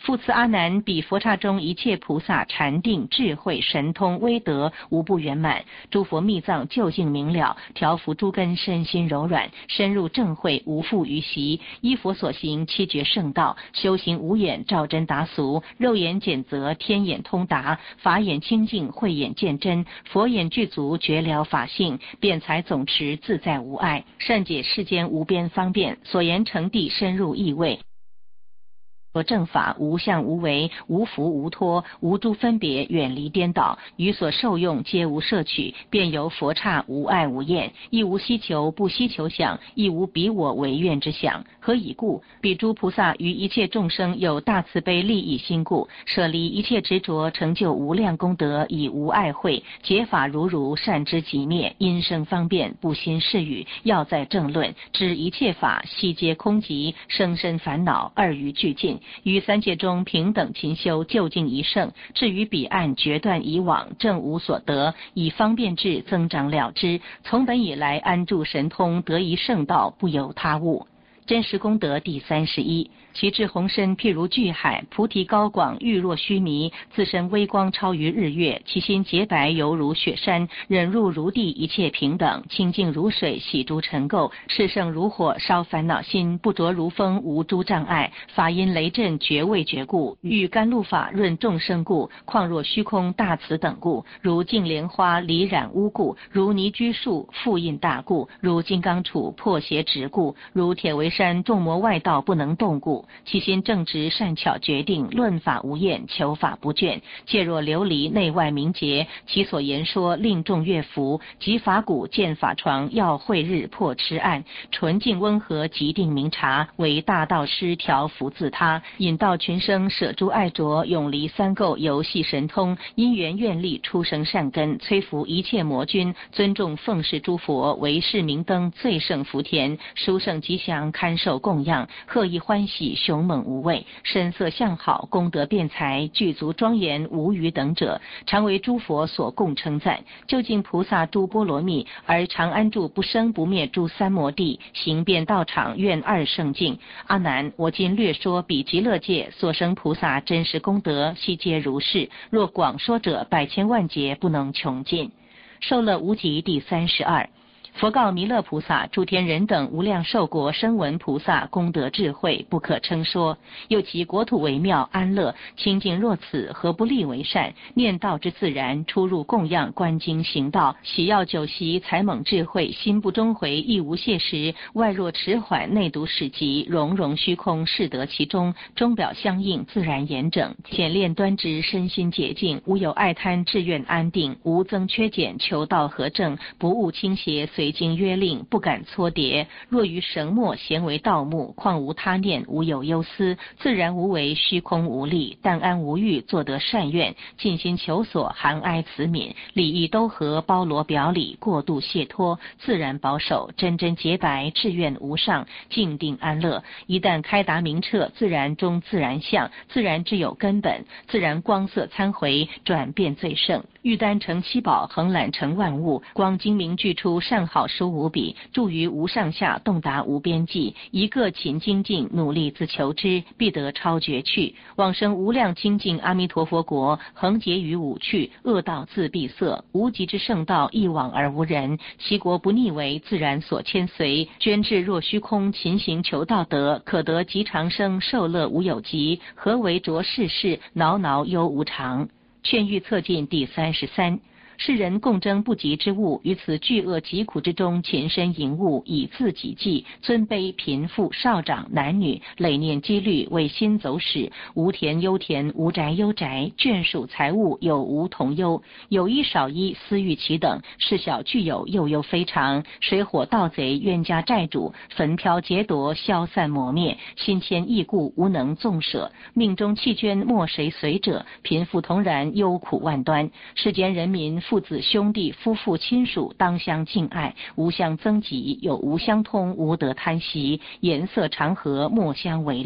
复次阿难，彼佛刹中一切菩萨禅定智慧神通威德无不圆满，诸佛密藏究竟明了，调伏诸根身心柔软，深入正慧无复于习，依佛所行七觉圣道，修行无眼照真达俗，肉眼检则天眼通达，法眼清净慧眼见真，佛眼具足觉了法性，辩才总持自在无碍，善解世间无边方便，所言成谛深入意味。说正法无相无为，无福无脱，无诸分别，远离颠倒，于所受用皆无摄取，便由佛刹无爱无厌，亦无希求不希求想，亦无彼我为愿之想。何以故？彼诸菩萨于一切众生有大慈悲利益心故，舍离一切执着，成就无量功德，以无爱慧，解法如如，善知即灭，因生方便，不心是语，要在正论，知一切法悉皆空寂，生身烦恼二于俱尽，于三界中平等勤修，究竟一圣，至于彼岸决断以往，正无所得，以方便智增长了之，从本以来安住神通，得一圣道，不由他物。真实功德第31，其智宏深譬如巨海，菩提高广玉若须弥，自身微光超于日月，其心洁白犹如雪山，忍入如地一切平等，清净如水洗诸尘垢，炽盛如火烧烦恼心，不着如风无诸障碍，法音雷震绝味觉故，欲甘露法润众生故，况若虚空大慈等故，如净莲花离染污故，如泥居树复印大故，如金刚杵破邪执故，如铁围山众魔外道不能动故，其心正直善巧决定，论法无厌，求法不倦，戒若琉璃内外明洁，其所言说令众悦服，即法鼓见法床要慧日破痴暗，纯净温和极定明察，为大道师调伏自他，引导群生舍诸爱着，永离三垢游戏神通，因缘愿力出生善根，摧伏一切魔君，尊重奉事诸佛，为是明灯最胜福田，殊胜吉祥堪受供养，贺意欢喜雄猛无畏，身色相好，功德辩才，具足庄严无余等者，常为诸佛所共称赞。究竟菩萨诸波罗蜜，而常安住不生不灭诸三摩地，行遍道场，愿二圣境。阿难，我今略说彼极乐界所生菩萨真实功德，悉皆如是。若广说者，百千万劫不能穷尽。受乐无极第32。佛告弥勒菩萨：诸天人等无量寿国声闻菩萨功德智慧不可称说，又其国土为妙安乐清净若此，何不立为善？念道之自然，出入供养观经行道，喜要酒席才猛智慧，心不终回亦无懈时，外若迟缓内独始极，融融虚空适得其中，钟表相应自然严整，简练端直身心洁净，无有爱贪志愿安定，无增缺减求道合正，不误倾斜随经约令，不敢搓叠。若于绳墨咸为盗墓，况无他念，无有忧思，自然无为，虚空无力，但安无欲，做得善愿，尽心求所，含哀慈悯，礼义都合，包罗表里，过度解脱，自然保守，真真洁白，志愿无上，静定安乐。一旦开达明彻，自然中自然相，自然之有根本，自然光色参回，转变最胜。玉丹成七宝，横览成万物，光精明具出，善好书无比，著于无上下，洞达无边际。一个勤精进，努力自求之，必得超绝趣，往生无量清净阿弥陀佛国，横结于五趣，恶道自闭塞，无极之圣道，一往而无人。其国不逆为，自然所牵随，捐至若虚空，勤行求道德，可得极长生，受乐无有极。何为着世事，挠挠忧无常？劝喻策进第33。世人共争不及之物，于此巨恶疾苦之中，勤身营务，以自己计，尊卑贫富少长男女，累念积虑，为心走使，无田忧田，无宅忧宅，眷属财物有无同忧，有一少一，私欲其等，事小具有，又忧非常，水火盗贼，冤家债主，焚飘劫夺，消散磨灭，心牵意故，无能纵舍，命中弃捐，莫谁随者，贫富同然，忧苦万端。世间人民父子兄弟夫妇亲属当相敬爱，无相增疾，有无相通，无得贪习，颜色常和，莫相为利。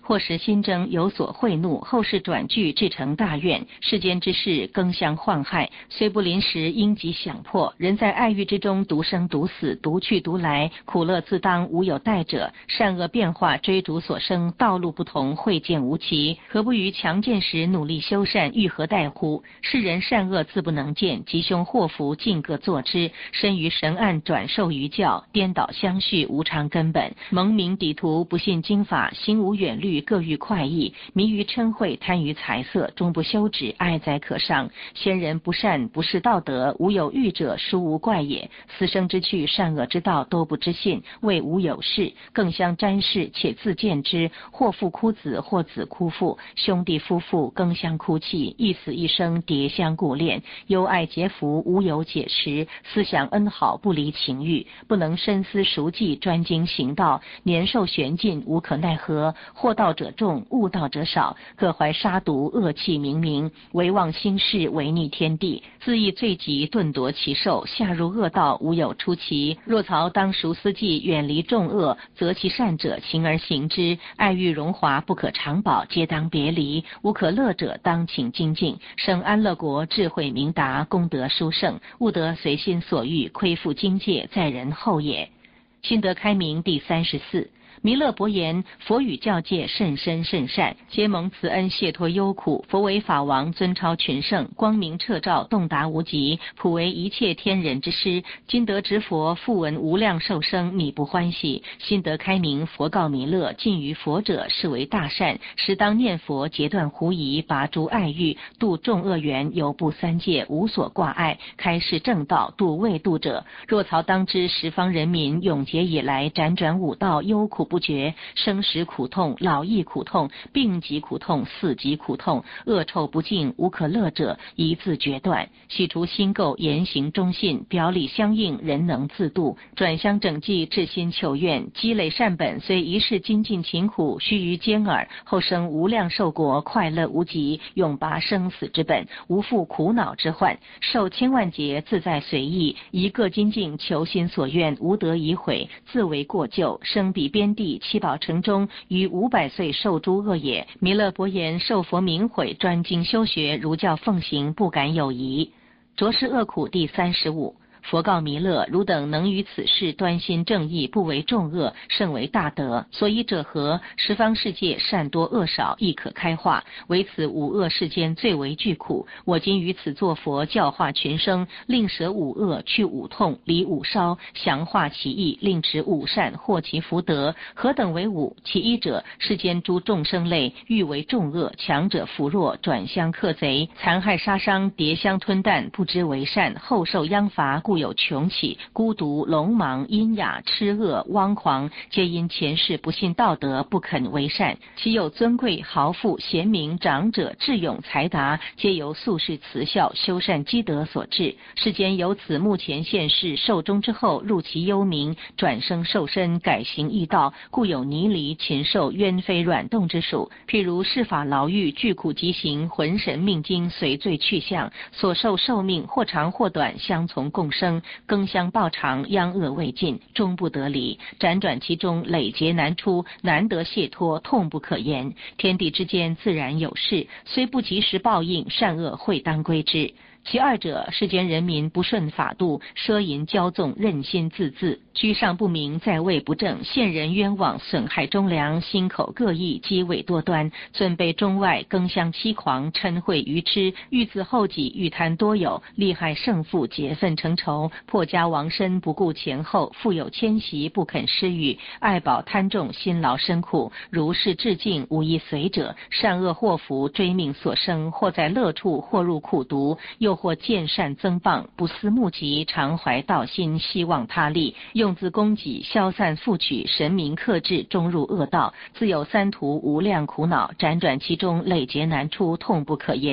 或使心争有所贿怒，后世转句至成大怨。世间之事更相患害，虽不临时应即想破。人在爱欲之中独生独死，独去独来，苦乐自当，无有代者。善恶变化，追逐所生，道路不同，慧见无齐。何不于强健时努力修善，欲何待乎？世人善恶自不能见，吉凶祸福尽各作之。身于神案，转受于教，颠倒相续，无常根本。蒙名抵图，不信经法，心无远虑，各欲快意，迷于嗔恚，贪于财色，终不休止，哀哉可伤。先人不善，不是道德，无有欲者，殊无怪也。死生之趣，善恶之道，都不知信，谓无有事，更相沾视，且自见之。或父哭子，或子哭父，兄弟夫妇更相哭泣，一死一生，迭相顾恋，忧爱结福，无有解时。思想恩好，不离情欲，不能深思熟记，专精行道，年寿玄尽，无可奈何。惑道者众，悟道者少，各怀杀毒，恶气冥冥，唯忘心事，违逆天地，自缢罪极，顿夺其寿，下入恶道，无有出奇。若曹当熟思计，远离众恶，择其善者，勤而行之。爱欲荣华，不可长保，皆当别离。无可乐者，当请精进。生安乐国，智慧明达，功德殊胜，勿得随心所欲，亏负境界，在人后也。心得开明第34。弥勒伯言：佛语教戒甚深甚善，皆蒙慈恩解脱忧苦。佛为法王，尊超群圣，光明彻照，洞达无极，普为一切天人之师。今得执佛，复闻无量寿生，弥不欢喜。心得开明，佛告弥勒：近于佛者，是为大善，时当念佛，截断狐疑，拔诸爱欲，度众恶缘，犹布三界，无所挂碍，开示正道，度未度者。若曹当知，十方人民永劫以来，辗转五道，忧苦不绝，生死苦痛，老易苦痛，病疾苦痛，死疾苦痛，恶臭不净，无可乐者，一字决断。洗除心垢，言行忠信，表里相应，人能自度。转相整济，至心求愿，积累善本，虽一世精进勤苦，须臾间耳，后生无量寿国，快乐无极，永拔生死之本，无负苦恼之患，受千万劫，自在随意，一个精进，求心所愿，无得已悔，自为过咎，生彼边地七宝城中，于500岁受诸恶也。弥勒伯言：受佛明悔，专精修学，儒教奉行，不敢有疑。着是恶苦第35。佛告弥勒：汝等能于此事端心正义，不为众恶，甚为大德。所以者何？十方世界善多恶少，亦可开化，唯此五恶世间最为巨苦。我今于此作佛，教化群生，令舍五恶，去五痛，离五烧，详化其意，令持五善，获其福德。何等为五？其一者，世间诸众生类，欲为众恶，强者扶弱，转相克贼，残害杀伤，迭相吞啖，不知为善，后受殃罚，故有穷起、孤独、聋盲、阴哑、痴恶、汪狂，皆因前世不信道德，不肯为善。其有尊贵、豪富、贤明、长者、智勇、才达，皆由素世慈孝、修善积德所致。世间有此目前现世，寿终之后，入其幽冥，转生受身，改行异道，故有泥犁、禽兽、冤非软动之属。譬如世法牢狱，巨苦极刑，魂神命精随罪去向，所受寿命或长或短，相从共生，更相报偿，殃恶未尽，终不得离，辗转其中，累劫难出，难得解脱，痛不可言。天地之间自然有事，虽不及时报应，善恶会当归之。其二者，世间人民不顺法度，奢淫骄纵，任心自恣，居上不明，在位不正，陷人冤枉，损害忠良，心口各异，积伪多端，尊卑中外，更相欺狂，嗔恚愚痴，欲自厚己，欲贪多有，利害胜负，结愤成仇，破家亡身，不顾前后，富有迁徙，不肯施予，爱宝贪重，辛劳深苦，如是至尽，无一随者。善恶祸福，追命所生，或在乐处，或入苦毒，又或见善增谤，不思目疾，常怀道心，希望他利，用自供给，消散富取，神明克制，终入恶道，自有三途无量苦恼，辗转其中，累劫难出，痛不可言。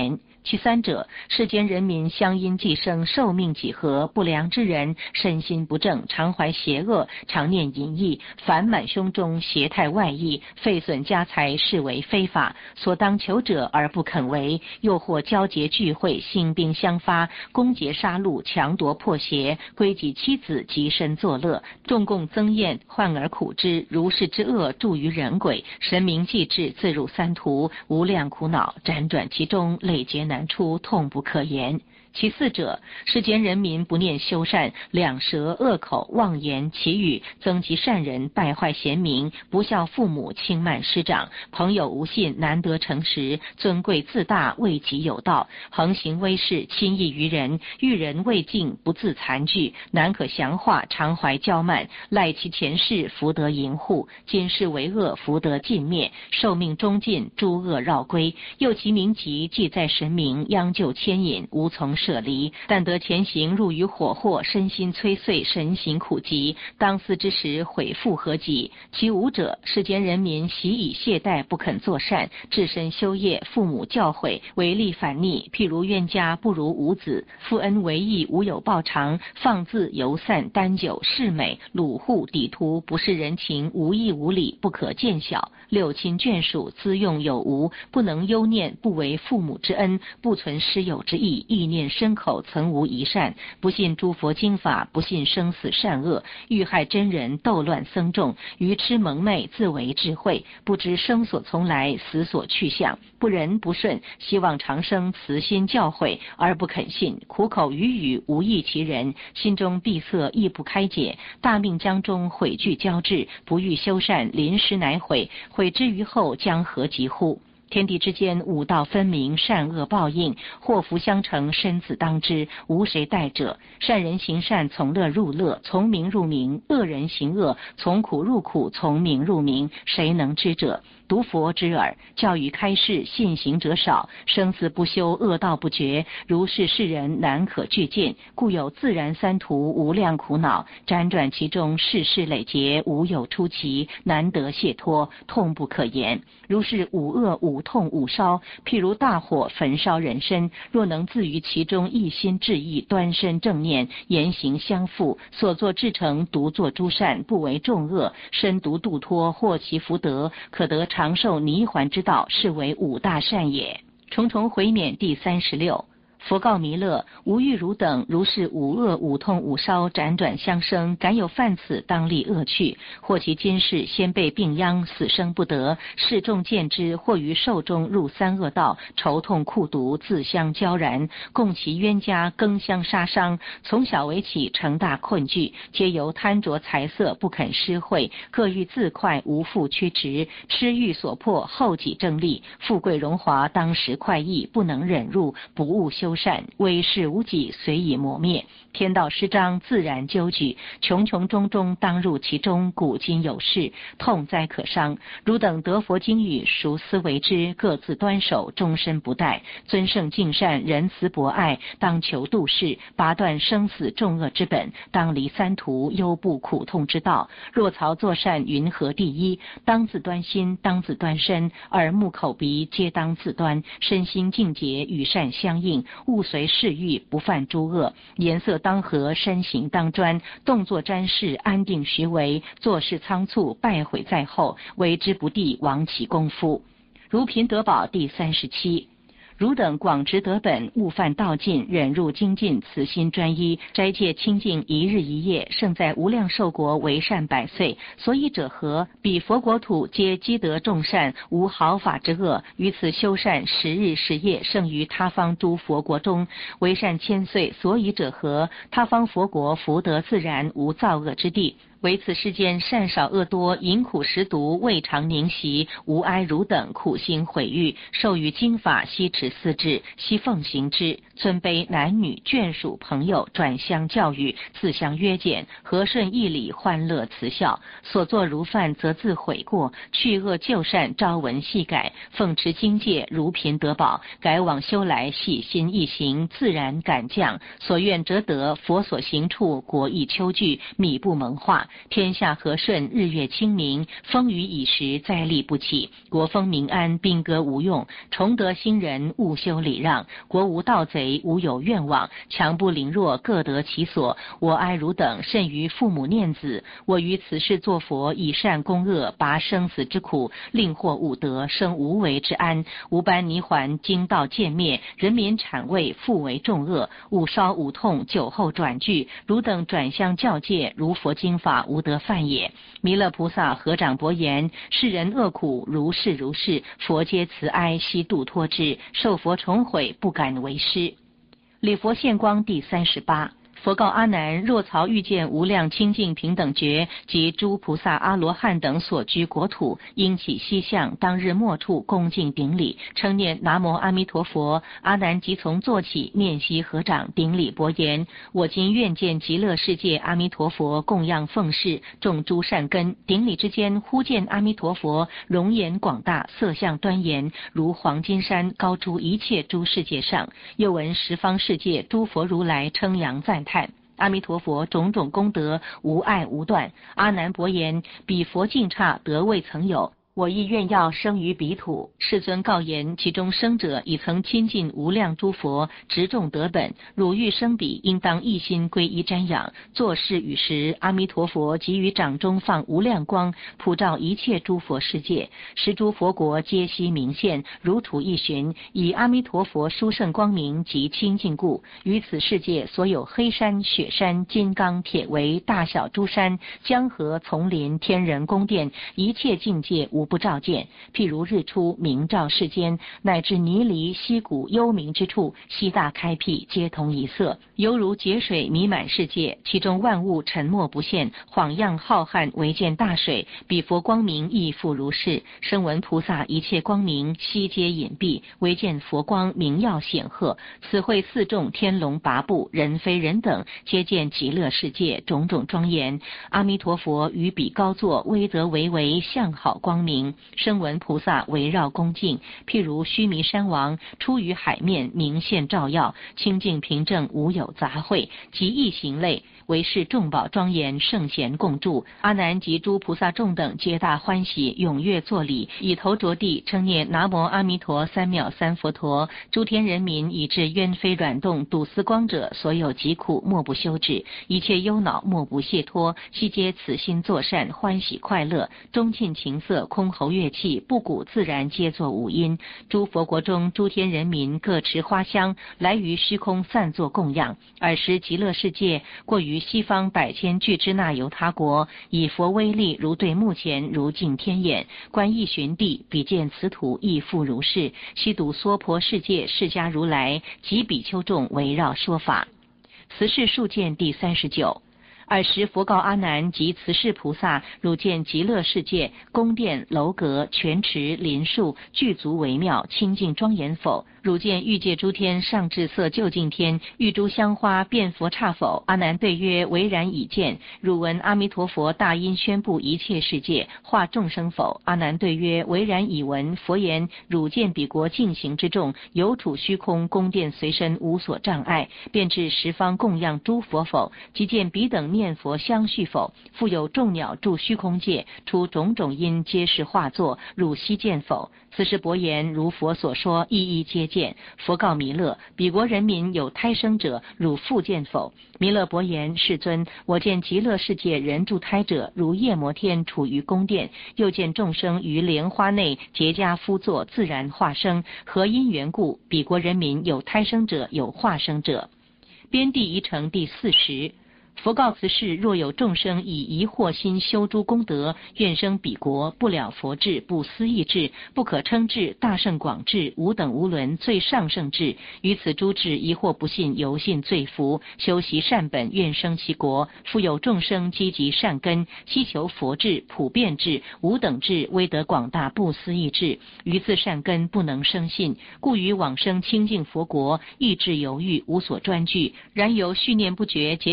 其三者，世间人民相因既生，寿命几何，不良之人身心不正，常怀邪恶，常念淫逸，烦满胸中，邪态外溢，废损家财，视为非法，所当求者而不肯为，又或交结聚会，兴兵相发，攻劫杀戮，强夺破邪，归己妻子，极身作乐，众共增宴，患而苦之，如是之恶著于人鬼，神明既至，自入三途，无量苦恼，辗转其中，累劫难出，痛不可言。其四者，世间人民不念修善，两舌恶口，妄言绮语，增及善人，败坏贤明，不孝父母，轻慢师长，朋友无信，难得诚实，尊贵自大，为己有道，横行威势，轻易于人，遇人未敬，不自残惧，难可降化，常怀骄慢，赖其前世福德淫护，今世为恶，福德尽灭，寿命终尽，诸恶绕归，又其名籍既在神明，央就牵引，无从舍离，但得前行入于火祸，身心摧碎，神行苦极，当思之时，悔复何及？其五者，世间人民习以懈怠，不肯作善，置身修业，父母教诲，违逆反逆，譬如冤家不如无子，负恩为义，无有报偿，放肆游散，单酒嗜美，掳户抵徒，不视人情，无义无礼，不可见小，六亲眷属，资用有无，不能忧念，不为父母之恩，不存师友之意，意念身口曾无一善，不信诸佛经法，不信生死善恶，欲害真人，斗乱僧众，愚痴蒙昧，自为智慧，不知生所从来，死所去向，不仁不顺，希望长生，慈心教诲而不肯信，苦口语语，无益其人，心中闭塞，亦不开解，大命将中，悔惧交织，不欲修善，临时乃悔，悔之于后，将何及乎？天地之间，五道分明，善恶报应，祸福相承，生死当之，无谁代者。善人行善，从乐入乐，从明入明；恶人行恶，从苦入苦，从明入明。谁能知者？独佛之耳。教育开示，信行者少，生死不休，恶道不绝，如是世人难可具见，故有自然三途，无量苦恼，辗转其中，世事累劫，无有出奇，难得解脱，痛不可言。如是五恶五痛五烧，譬如大火焚烧人身，若能自于其中，一心致意，端身正念，言行相符，所作至诚，独作诸善，不为众恶，身独度脱，获其福德，可得长寿泥环之道，是为五大善也。重重回免第36。佛告弥勒：吾欲汝等如是五恶五痛五烧，辗转相生，敢有犯此，当立恶趣。或其今世先被病殃，死生不得，世众见之，或于寿中入三恶道，愁痛酷毒，自相交燃，共其冤家，更相杀伤。从小为起，成大困惧，皆由贪着财色，不肯施惠，各欲自快，无复驱驰，痴欲所迫，后己正立，富贵荣华，当时快意，不能忍入，不务修善，威势无己，随以磨灭。天道施彰，自然纠举，穷穷中中，当入其中，古今有事，痛哉可伤。汝等得佛经语，熟思为之，各自端守，终身不怠，尊圣敬善，仁慈博爱，当求度世，拔断生死众恶之本，当离三途，忧怖苦痛之道。若曹作善，云何第一？当自端心，当自端身，耳目口鼻皆当自端，身心净洁，与善相应，勿随世欲，不犯诸恶，颜色当和，身形当专，动作瞻视，安定徐为，做事仓促，败毁在后，为之不第，亡其功夫。如贫得宝第37。汝等广执德本，勿犯道尽，忍辱精进，慈心专一，斋戒清净，一日一夜，胜在无量寿国，为善百岁。所以者何？彼佛国土皆积德众善，无毫发之恶，于此修善10日10夜，胜于他方诸佛国中，为善千岁。所以者何？他方佛国福德自然，无造恶之地。唯此世间善少恶多，淫苦食毒，未尝宁息，无哀汝等苦心毁誉，授予经法，悉持思之，悉奉行之。尊卑男女眷属朋友转相教育，自相约见，和顺义理，欢乐慈孝。所作如犯，则自悔过，去恶就善，朝闻夕改，奉持经戒，如贫得宝，改往修来，细心易行，自然感降。所愿则得，佛所行处，国亦秋具，米不蒙化。 天下和顺，日月清明，风雨已时，灾厉不起，国风民安，兵戈无用，崇德兴仁，务修礼让，国无盗贼，无有愿望，强不凌弱，各得其所。我哀汝等，甚于父母念子。我于此世作佛，以善攻恶，拔生死之苦，令获五德，生无为之安。吾般泥环，经道渐灭，人民产位，复为重恶。吾烧吾痛，酒后转句，汝等转相教戒，如佛经法，无得犯也。弥勒菩萨合掌博言：世人恶苦，如是，佛皆慈哀，悉度脱之。受佛重悔，不敢为师。礼佛现光第38。佛告阿难：若曹遇见无量清净平等觉及诸菩萨阿罗汉等所居国土，应起西向，当日末处恭敬顶礼，称念南无阿弥陀佛。阿难即从坐起，面悉合掌顶礼博言：我今愿见极乐世界阿弥陀佛，供养奉事，种诸善根。顶礼之间，忽见阿弥陀佛容颜广大，色相端严，如黄金山，高出一切诸世界上。又闻十方世界诸佛如来称扬赞叹。阿弥陀佛种种功德无碍无断。阿难博言：彼佛境刹得未曾有，我亦愿要生于彼土。世尊告言：其中生者已曾亲近无量诸佛，执众得本。汝欲生彼，应当一心皈依瞻仰。作事语时，阿弥陀佛即于掌中放无量光，普照一切诸佛世界，十诸佛国皆悉明现，如土一旬。以阿弥陀佛殊胜光明及清净故，于此世界所有黑山、雪山、金刚、铁围、大小诸山、江河、丛林、天人宫殿，一切境界无不照见。譬如日出明照世间，乃至泥犁溪谷幽冥之处，悉大开辟，皆同一色，犹如节水弥满世界，其中万物沉没不现，晃漾浩瀚，唯见大水。彼佛光明亦复如是。声闻菩萨一切光明，悉皆隐蔽，唯见佛光明耀显赫。此会四众天龙八部，人非人等，皆见极乐世界种种庄严。阿弥陀佛于彼高坐，威德巍巍，相好光明。声闻菩萨围绕恭敬，譬如须弥山王出于海面，明现照耀，清净平正，无有杂秽，即异行类，为是众宝庄严，圣贤共住。阿难及诸菩萨众等皆大欢喜，踊跃作礼，以头着地，称念南无阿弥陀三藐三佛陀。诸天人民以至冤非软动睹思光者，所有疾苦莫不休止，一切忧恼莫不解脱，悉皆此心作善，欢喜快乐，中尽情色，空喉乐器，不鼓自然，皆作五音。诸佛国中诸天人民各持花香，来于虚空散作供养。尔时极乐世界过于西方100,000俱胝那由他国，以佛威力如对目前，如镜天眼，观一寻地，比见此土亦复如是。悉睹娑婆世界释迦如来及比丘众围绕说法。此事数见第39。尔时佛告阿难及慈氏菩萨：汝见极乐世界宫殿楼阁泉池林树具足微妙清净庄严否？汝见欲界诸天上至色究竟天，欲诸香花遍佛刹否？阿难对曰：唯然已见。汝闻阿弥陀佛大音宣布一切世界化众生否？阿难对曰：唯然已闻。佛言：汝见彼国净行之众，有处虚空，宫殿随身，无所障碍，便至十方供养诸佛否？即见彼等念佛相续否？复有众鸟住虚空界，出种种音，皆是化作，汝悉见否？此时伯言：如佛所说，一一皆见。佛告弥勒：彼国人民有胎生者，汝复见否？弥勒伯言：世尊，我见极乐世界人住胎者，如夜摩天处于宫殿，又见众生于莲花内结跏趺坐，自然化生。何因缘故？彼国人民有胎生者，有化生者。边地一成第40。佛告此事：若有众生以疑惑心修诸功德，愿生彼国，不了佛智，不思议智，不可称智，大圣广智，无等无伦，最上圣智。于此诸智疑惑不信，犹信罪福，修习善本，愿生其国。复有众生积集善根，希求佛智、普遍智、无等智、威德广大、不思议智。于自善根不能生信，故于往生清净佛国，意志犹豫，无所专据。然由续念不绝，结其善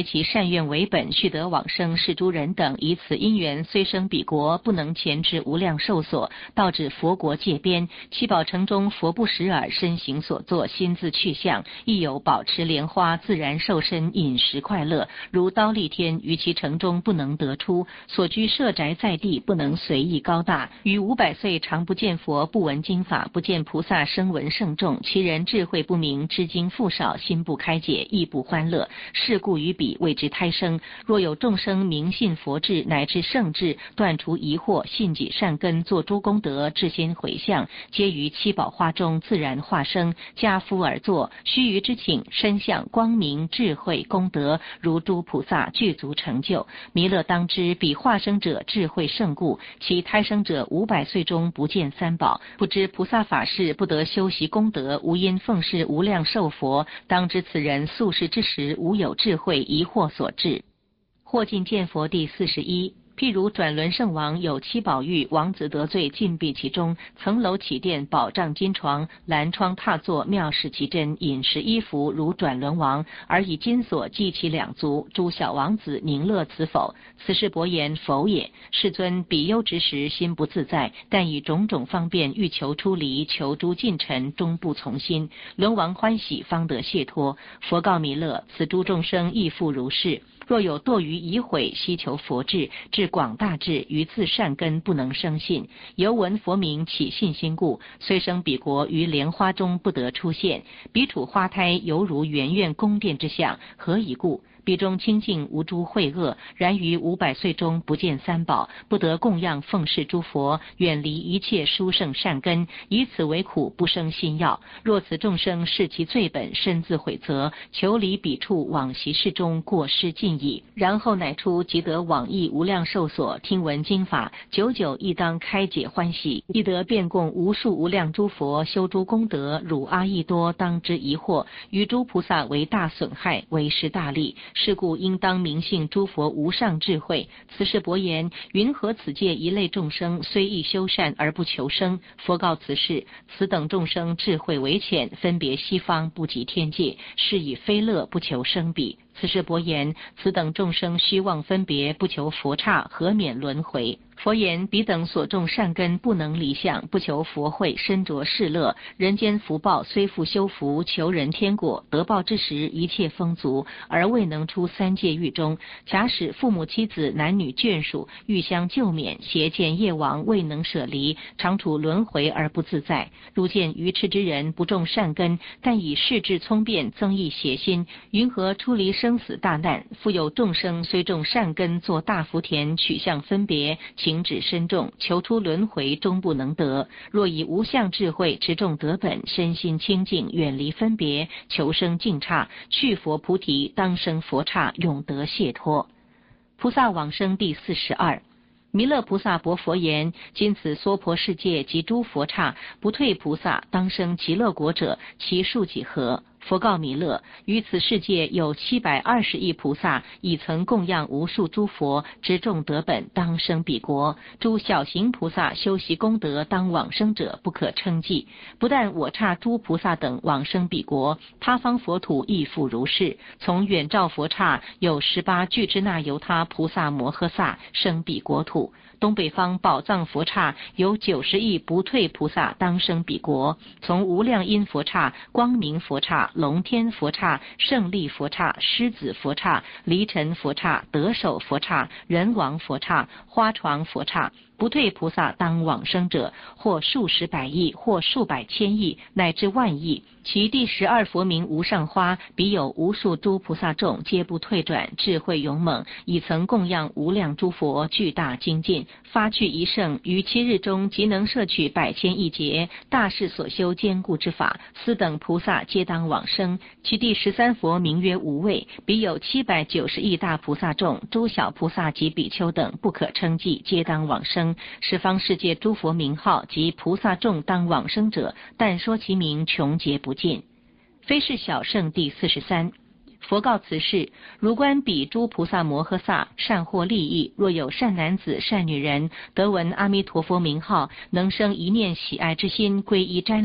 愿为本，续得往生，是诸人等以此因缘，虽生彼国，不能前至无量寿所，到至佛国界边，七宝城中佛不识耳，身形所作，心自去向，亦有保持莲花，自然受身，饮食快乐，如刀立天，于其城中不能得出，所居舍宅在地，不能随意高大，于500岁常不见佛，不闻经法，不见菩萨声闻圣众，其人智慧不明，知经复少，心不开解，亦不欢乐，是故于彼谓之胎生。若有众生明信佛智，乃至圣智，断除疑惑，信己善根，做诸功德，至心回向，皆于七宝花中自然化生，加夫而作，须臾之请，身相光明智慧功德，如诸菩萨具足成就。弥勒当知，彼化生者智慧胜故，其胎生者500岁中不见三宝，不知菩萨法事，不得修习功德，无因奉事无量寿佛，当知此人宿世之时，无有智慧，疑惑所致。或尽见佛第41。譬如转轮圣王有7宝玉，王子得罪，禁闭其中，层楼起殿，宝帐金床，蓝窗踏坐，妙事其真，饮食衣服如转轮王，而以金锁系其两足。诸小王子宁乐此否？此是伯言，否也。世尊，彼忧之时，心不自在，但以种种方便欲求出离，求诸近尘，终不从心。轮王欢喜，方得解脱。佛告弥勒：此诸众生亦复如是。若有堕于疑毁，希求佛智，至广大智，于自善根不能生信，犹闻佛名起信心故，虽生彼国，于莲花中不得出现。彼处花胎，犹如圆苑宫殿之相，何以故？彼中清净无诸秽恶，然于500岁中不见三宝，不得供养奉事诸佛，远离一切殊胜善根，以此为苦，不生信要。若此众生视其罪本，身自悔责，求离彼处，往昔世中过失尽矣。然后乃出，即得往诣无量寿所，听闻经法，久久亦当开解欢喜，亦得遍供无数无量诸佛，修诸功德，汝阿逸多当知疑惑，于诸菩萨为大损害，为失大利。是故应当明信诸佛无上智慧。此是伯言，云何此界一类众生，虽亦修善而不求生？佛告此事：此等众生智慧为浅，分别西方，不及天界，是以非乐不求生彼。此是伯言，此等众生虚妄分别，不求佛刹，何免轮回？佛言：彼等所种善根不能离相，不求佛慧，身着世乐，人间福报虽复修福，求人天果，得报之时一切丰足，而未能出三界狱中。假使父母妻子男女眷属欲相救免，邪见业王未能舍离，常处轮回而不自在。如见愚痴之人不种善根，但以世智聪辩增益邪心，云何出离生死大难？复有众生虽种善根，作大福田，取向分别，情止深重，求出轮回，终不能得。若以无相智慧持众得本，身心清净，远离分别，求生净刹，去佛菩提，当生佛刹，永得解脱。菩萨往生第42。弥勒菩萨薄佛言：今此娑婆世界及诸佛刹，不退菩萨当生极乐国者，其数几何？佛告弥勒：于此世界有720亿菩萨，已曾供养无数诸佛，知众得本，当生彼国。诸小行菩萨修习功德，当往生者不可称计。不但我刹诸菩萨等往生彼国，他方佛土亦复如是。从远照佛刹有18俱胝那由他菩萨摩诃萨生彼国土。东北方宝藏佛刹有90亿不退菩萨当生彼国。从无量音佛刹、光明佛刹、龙天佛刹、胜利佛刹、狮子佛刹、离尘佛刹、得手佛刹、人王佛刹、花床佛刹，不退菩萨当往生者，或数十百亿，或数百千亿，乃至万亿。其第12佛名无上花，彼有无数诸菩萨众，皆不退转，智慧勇猛，已曾供养无量诸佛，巨大精进，发具一圣，于7日中即能摄取100千亿劫，大士所修坚固之法，斯等菩萨皆当往生。其第13佛名曰无畏，彼有790亿大菩萨众，诸小菩萨及比丘等不可称计，皆当往生。十方世界诸佛名号及菩萨众当往生者，但说其名穷劫不尽。非是小圣第43。佛告此事：如观彼诸菩萨摩诃萨善获利益，若有善男子善女人得闻阿弥陀佛名号，能生一念喜爱之心，皈依瞻礼，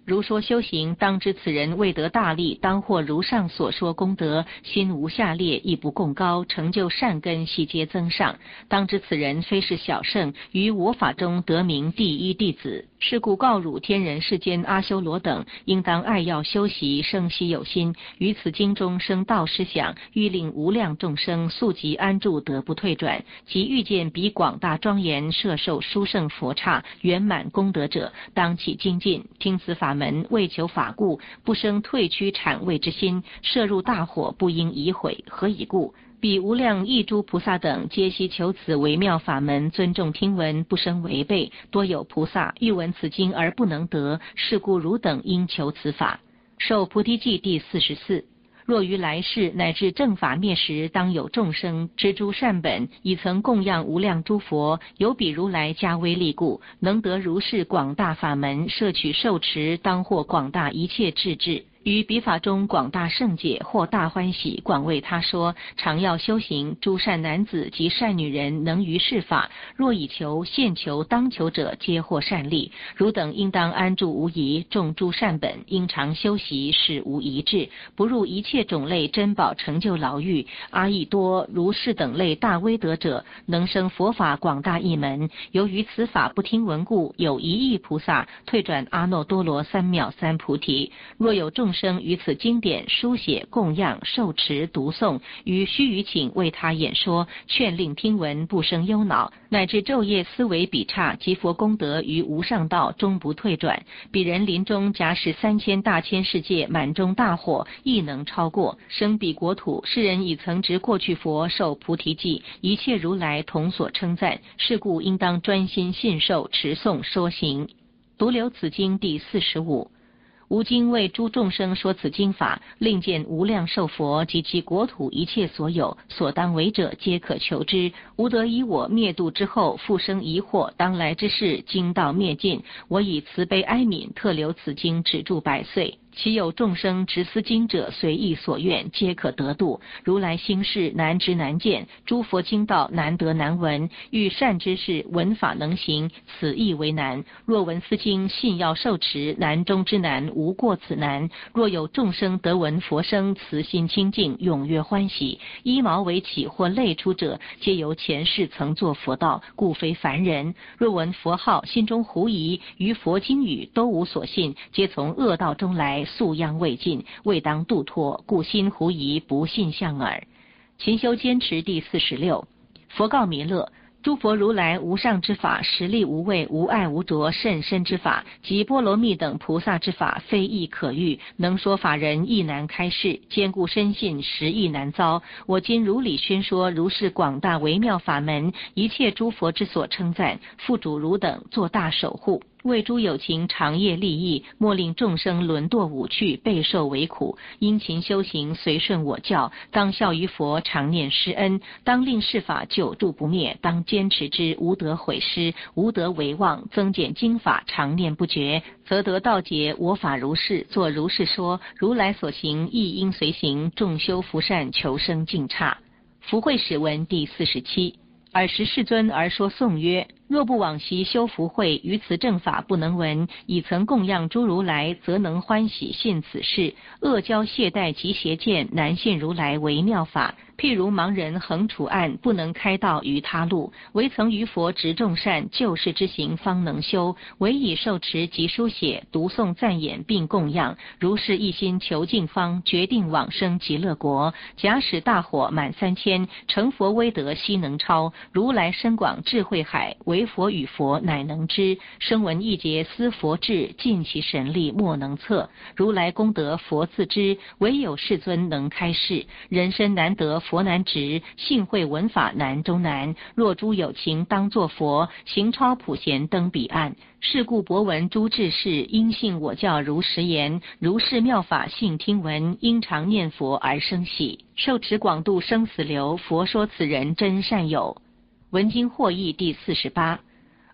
如说修行，当知此人未得大利，当获如上所说功德，心无下劣，亦不共高，成就善根，悉皆增上。当知此人非是小圣，于我法中得名第一弟子。是故告汝天人世间阿修罗等，应当爱要修习，生息有心，于此经中生道思想，欲令无量众生速即安住，得不退转。即遇见彼广大庄严摄受殊胜佛刹圆满功德者，当起精进，听此法门，为求法故，不生退屈谄畏之心，摄入大火，不应疑悔。何以故？彼无量义诸菩萨等，皆悉求此微妙法门，尊重听闻，不生违背。多有菩萨欲闻此经而不能得，是故汝等应求此法。受菩提记第44。若于来世乃至正法灭时，当有众生知诸善本，已曾供养无量诸佛，有彼如来加威力故，能得如是广大法门，摄取受持，当获广大一切智智。于彼法中广大圣解，或大欢喜，广为他说，常要修行，诸善男子及善女人能于是法，若以求、现求、当求者，皆获善利。汝等应当安住无疑，种诸善本，应常修习，使无疑滞，不入一切种类珍宝成就牢狱。阿逸多如是等类大威德者，能生佛法广大一门。由于此法不听闻故，有1亿菩萨退转阿耨多罗三藐三菩提。若有众生于此经典书写供养受持读诵，于须臾请为他演说，劝令听闻，不生忧恼，乃至昼夜思维彼刹，及佛功德于无上道终不退转。彼人临终假使3000大千世界满中大火，亦能超过。生彼国土，世人已曾值过去佛受菩提记，一切如来同所称赞。是故应当专心信受持诵说行。独留此经第45。吾今为诸众生说此经法，令见无量寿佛及其国土一切所有，所当为者，皆可求之。吾得以我灭度之后，复生疑惑，当来之事，经道灭尽。我以慈悲哀悯，特留此经，止住百岁。其有众生执思经者，随意所愿，皆可得度。如来心事难知难见，诸佛经道难得难闻。欲善知识闻法能行，此亦为难。若闻斯经，信要受持，难中之难，无过此难。若有众生得闻佛声，慈心清净，踊跃欢喜，衣毛为起或泪出者，皆由前世曾作佛道，故非凡人。若闻佛号，心中狐疑，于佛经语都无所信，皆从恶道中来，素殃未尽，未当度脱，故心狐疑，不信相耳。勤修坚持第46。佛告弥勒：诸佛如来无上之法，实力无畏，无碍无着，甚深之法，及波罗蜜等菩萨之法，非易可遇。能说法人亦难开示，坚固深信，实亦难遭。我今如理宣说，如是广大微妙法门，一切诸佛之所称赞，复主汝等做大守护。为诸有情长夜利益，莫令众生沦堕五趣，备受为苦。殷勤修行，随顺我教，当效于佛，常念施恩。当令是法久住不灭，当坚持之，无得毁失，无得为忘。增减经法，常念不绝，则得道解。我法如是，作如是说。如来所行，亦应随行。众修福善，求生净刹。福慧史文第47。尔时世尊而说颂曰：若不往昔修福慧，于此正法不能闻，已曾供养诸如来，则能欢喜信此事。恶交懈怠及邪见，难信如来微妙法。譬如盲人横除暗，不能开道于他路，唯曾于佛执众善，救世之行方能修。唯以受持及书写读诵赞演并供养，如是一心求净方，决定往生极乐国。假使大火满3000，成佛威德悉能超。如来深广智慧海，唯佛与佛乃能知。声闻一劫思佛智，尽其神力莫能测。如来功德佛自知，唯有世尊能开示。人身难得佛难值，信会闻法难中难。若诸有情当作佛，行超普贤登彼岸。是故博闻诸智士，应信我教如实言。如是妙法信听闻，应常念佛而生喜。受持广度生死流，佛说此人真善友。文经获益第48。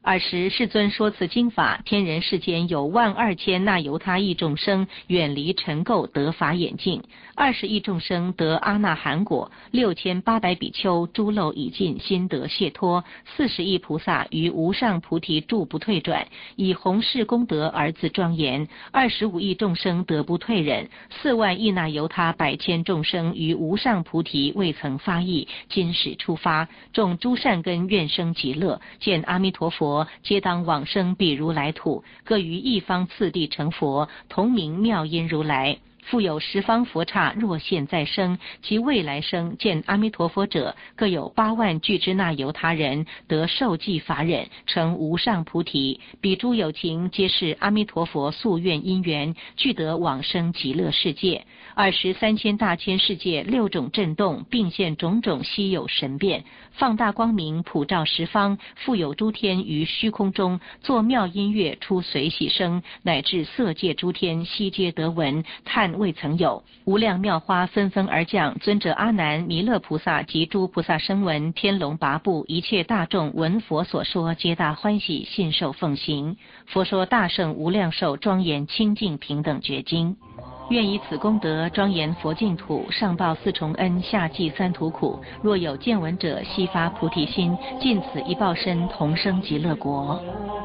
尔时世尊说此经法，天人世间有12000那由他亿众生远离尘垢得法眼净，20亿众生得阿那含果，6800比丘诸漏已尽，心得解脱，40亿菩萨于无上菩提住不退转，以弘誓功德而自庄严，25亿众生得不退忍，4万亿那由他100千众生于无上菩提未曾发意，今始出发，种诸善根愿生极乐，见阿弥陀佛皆当往生彼如来土，各于一方次第成佛，同名妙音如来。复有10方佛刹，若现在生及未来生见阿弥陀佛者，各有8万俱胝那由他人得受记法忍，成无上菩提。彼诸有情皆是阿弥陀佛夙愿因缘，俱得往生极乐世界。23千大千世界6种震动，并现种种稀有神变，放大光明，普照十方。复有诸天于虚空中作妙音乐，出随喜声，乃至色界诸天悉皆得闻，叹未曾有。无量妙花纷纷而降，尊者阿难、弥勒菩萨及诸菩萨声闻、天龙八部一切大众闻佛所说，皆大欢喜，信受奉行。佛说大圣无量寿庄严清净平等觉经。愿以此功德庄严佛净土，上报4重恩，下济3途苦。若有见闻者，悉发菩提心，尽此一报身，同生极乐国。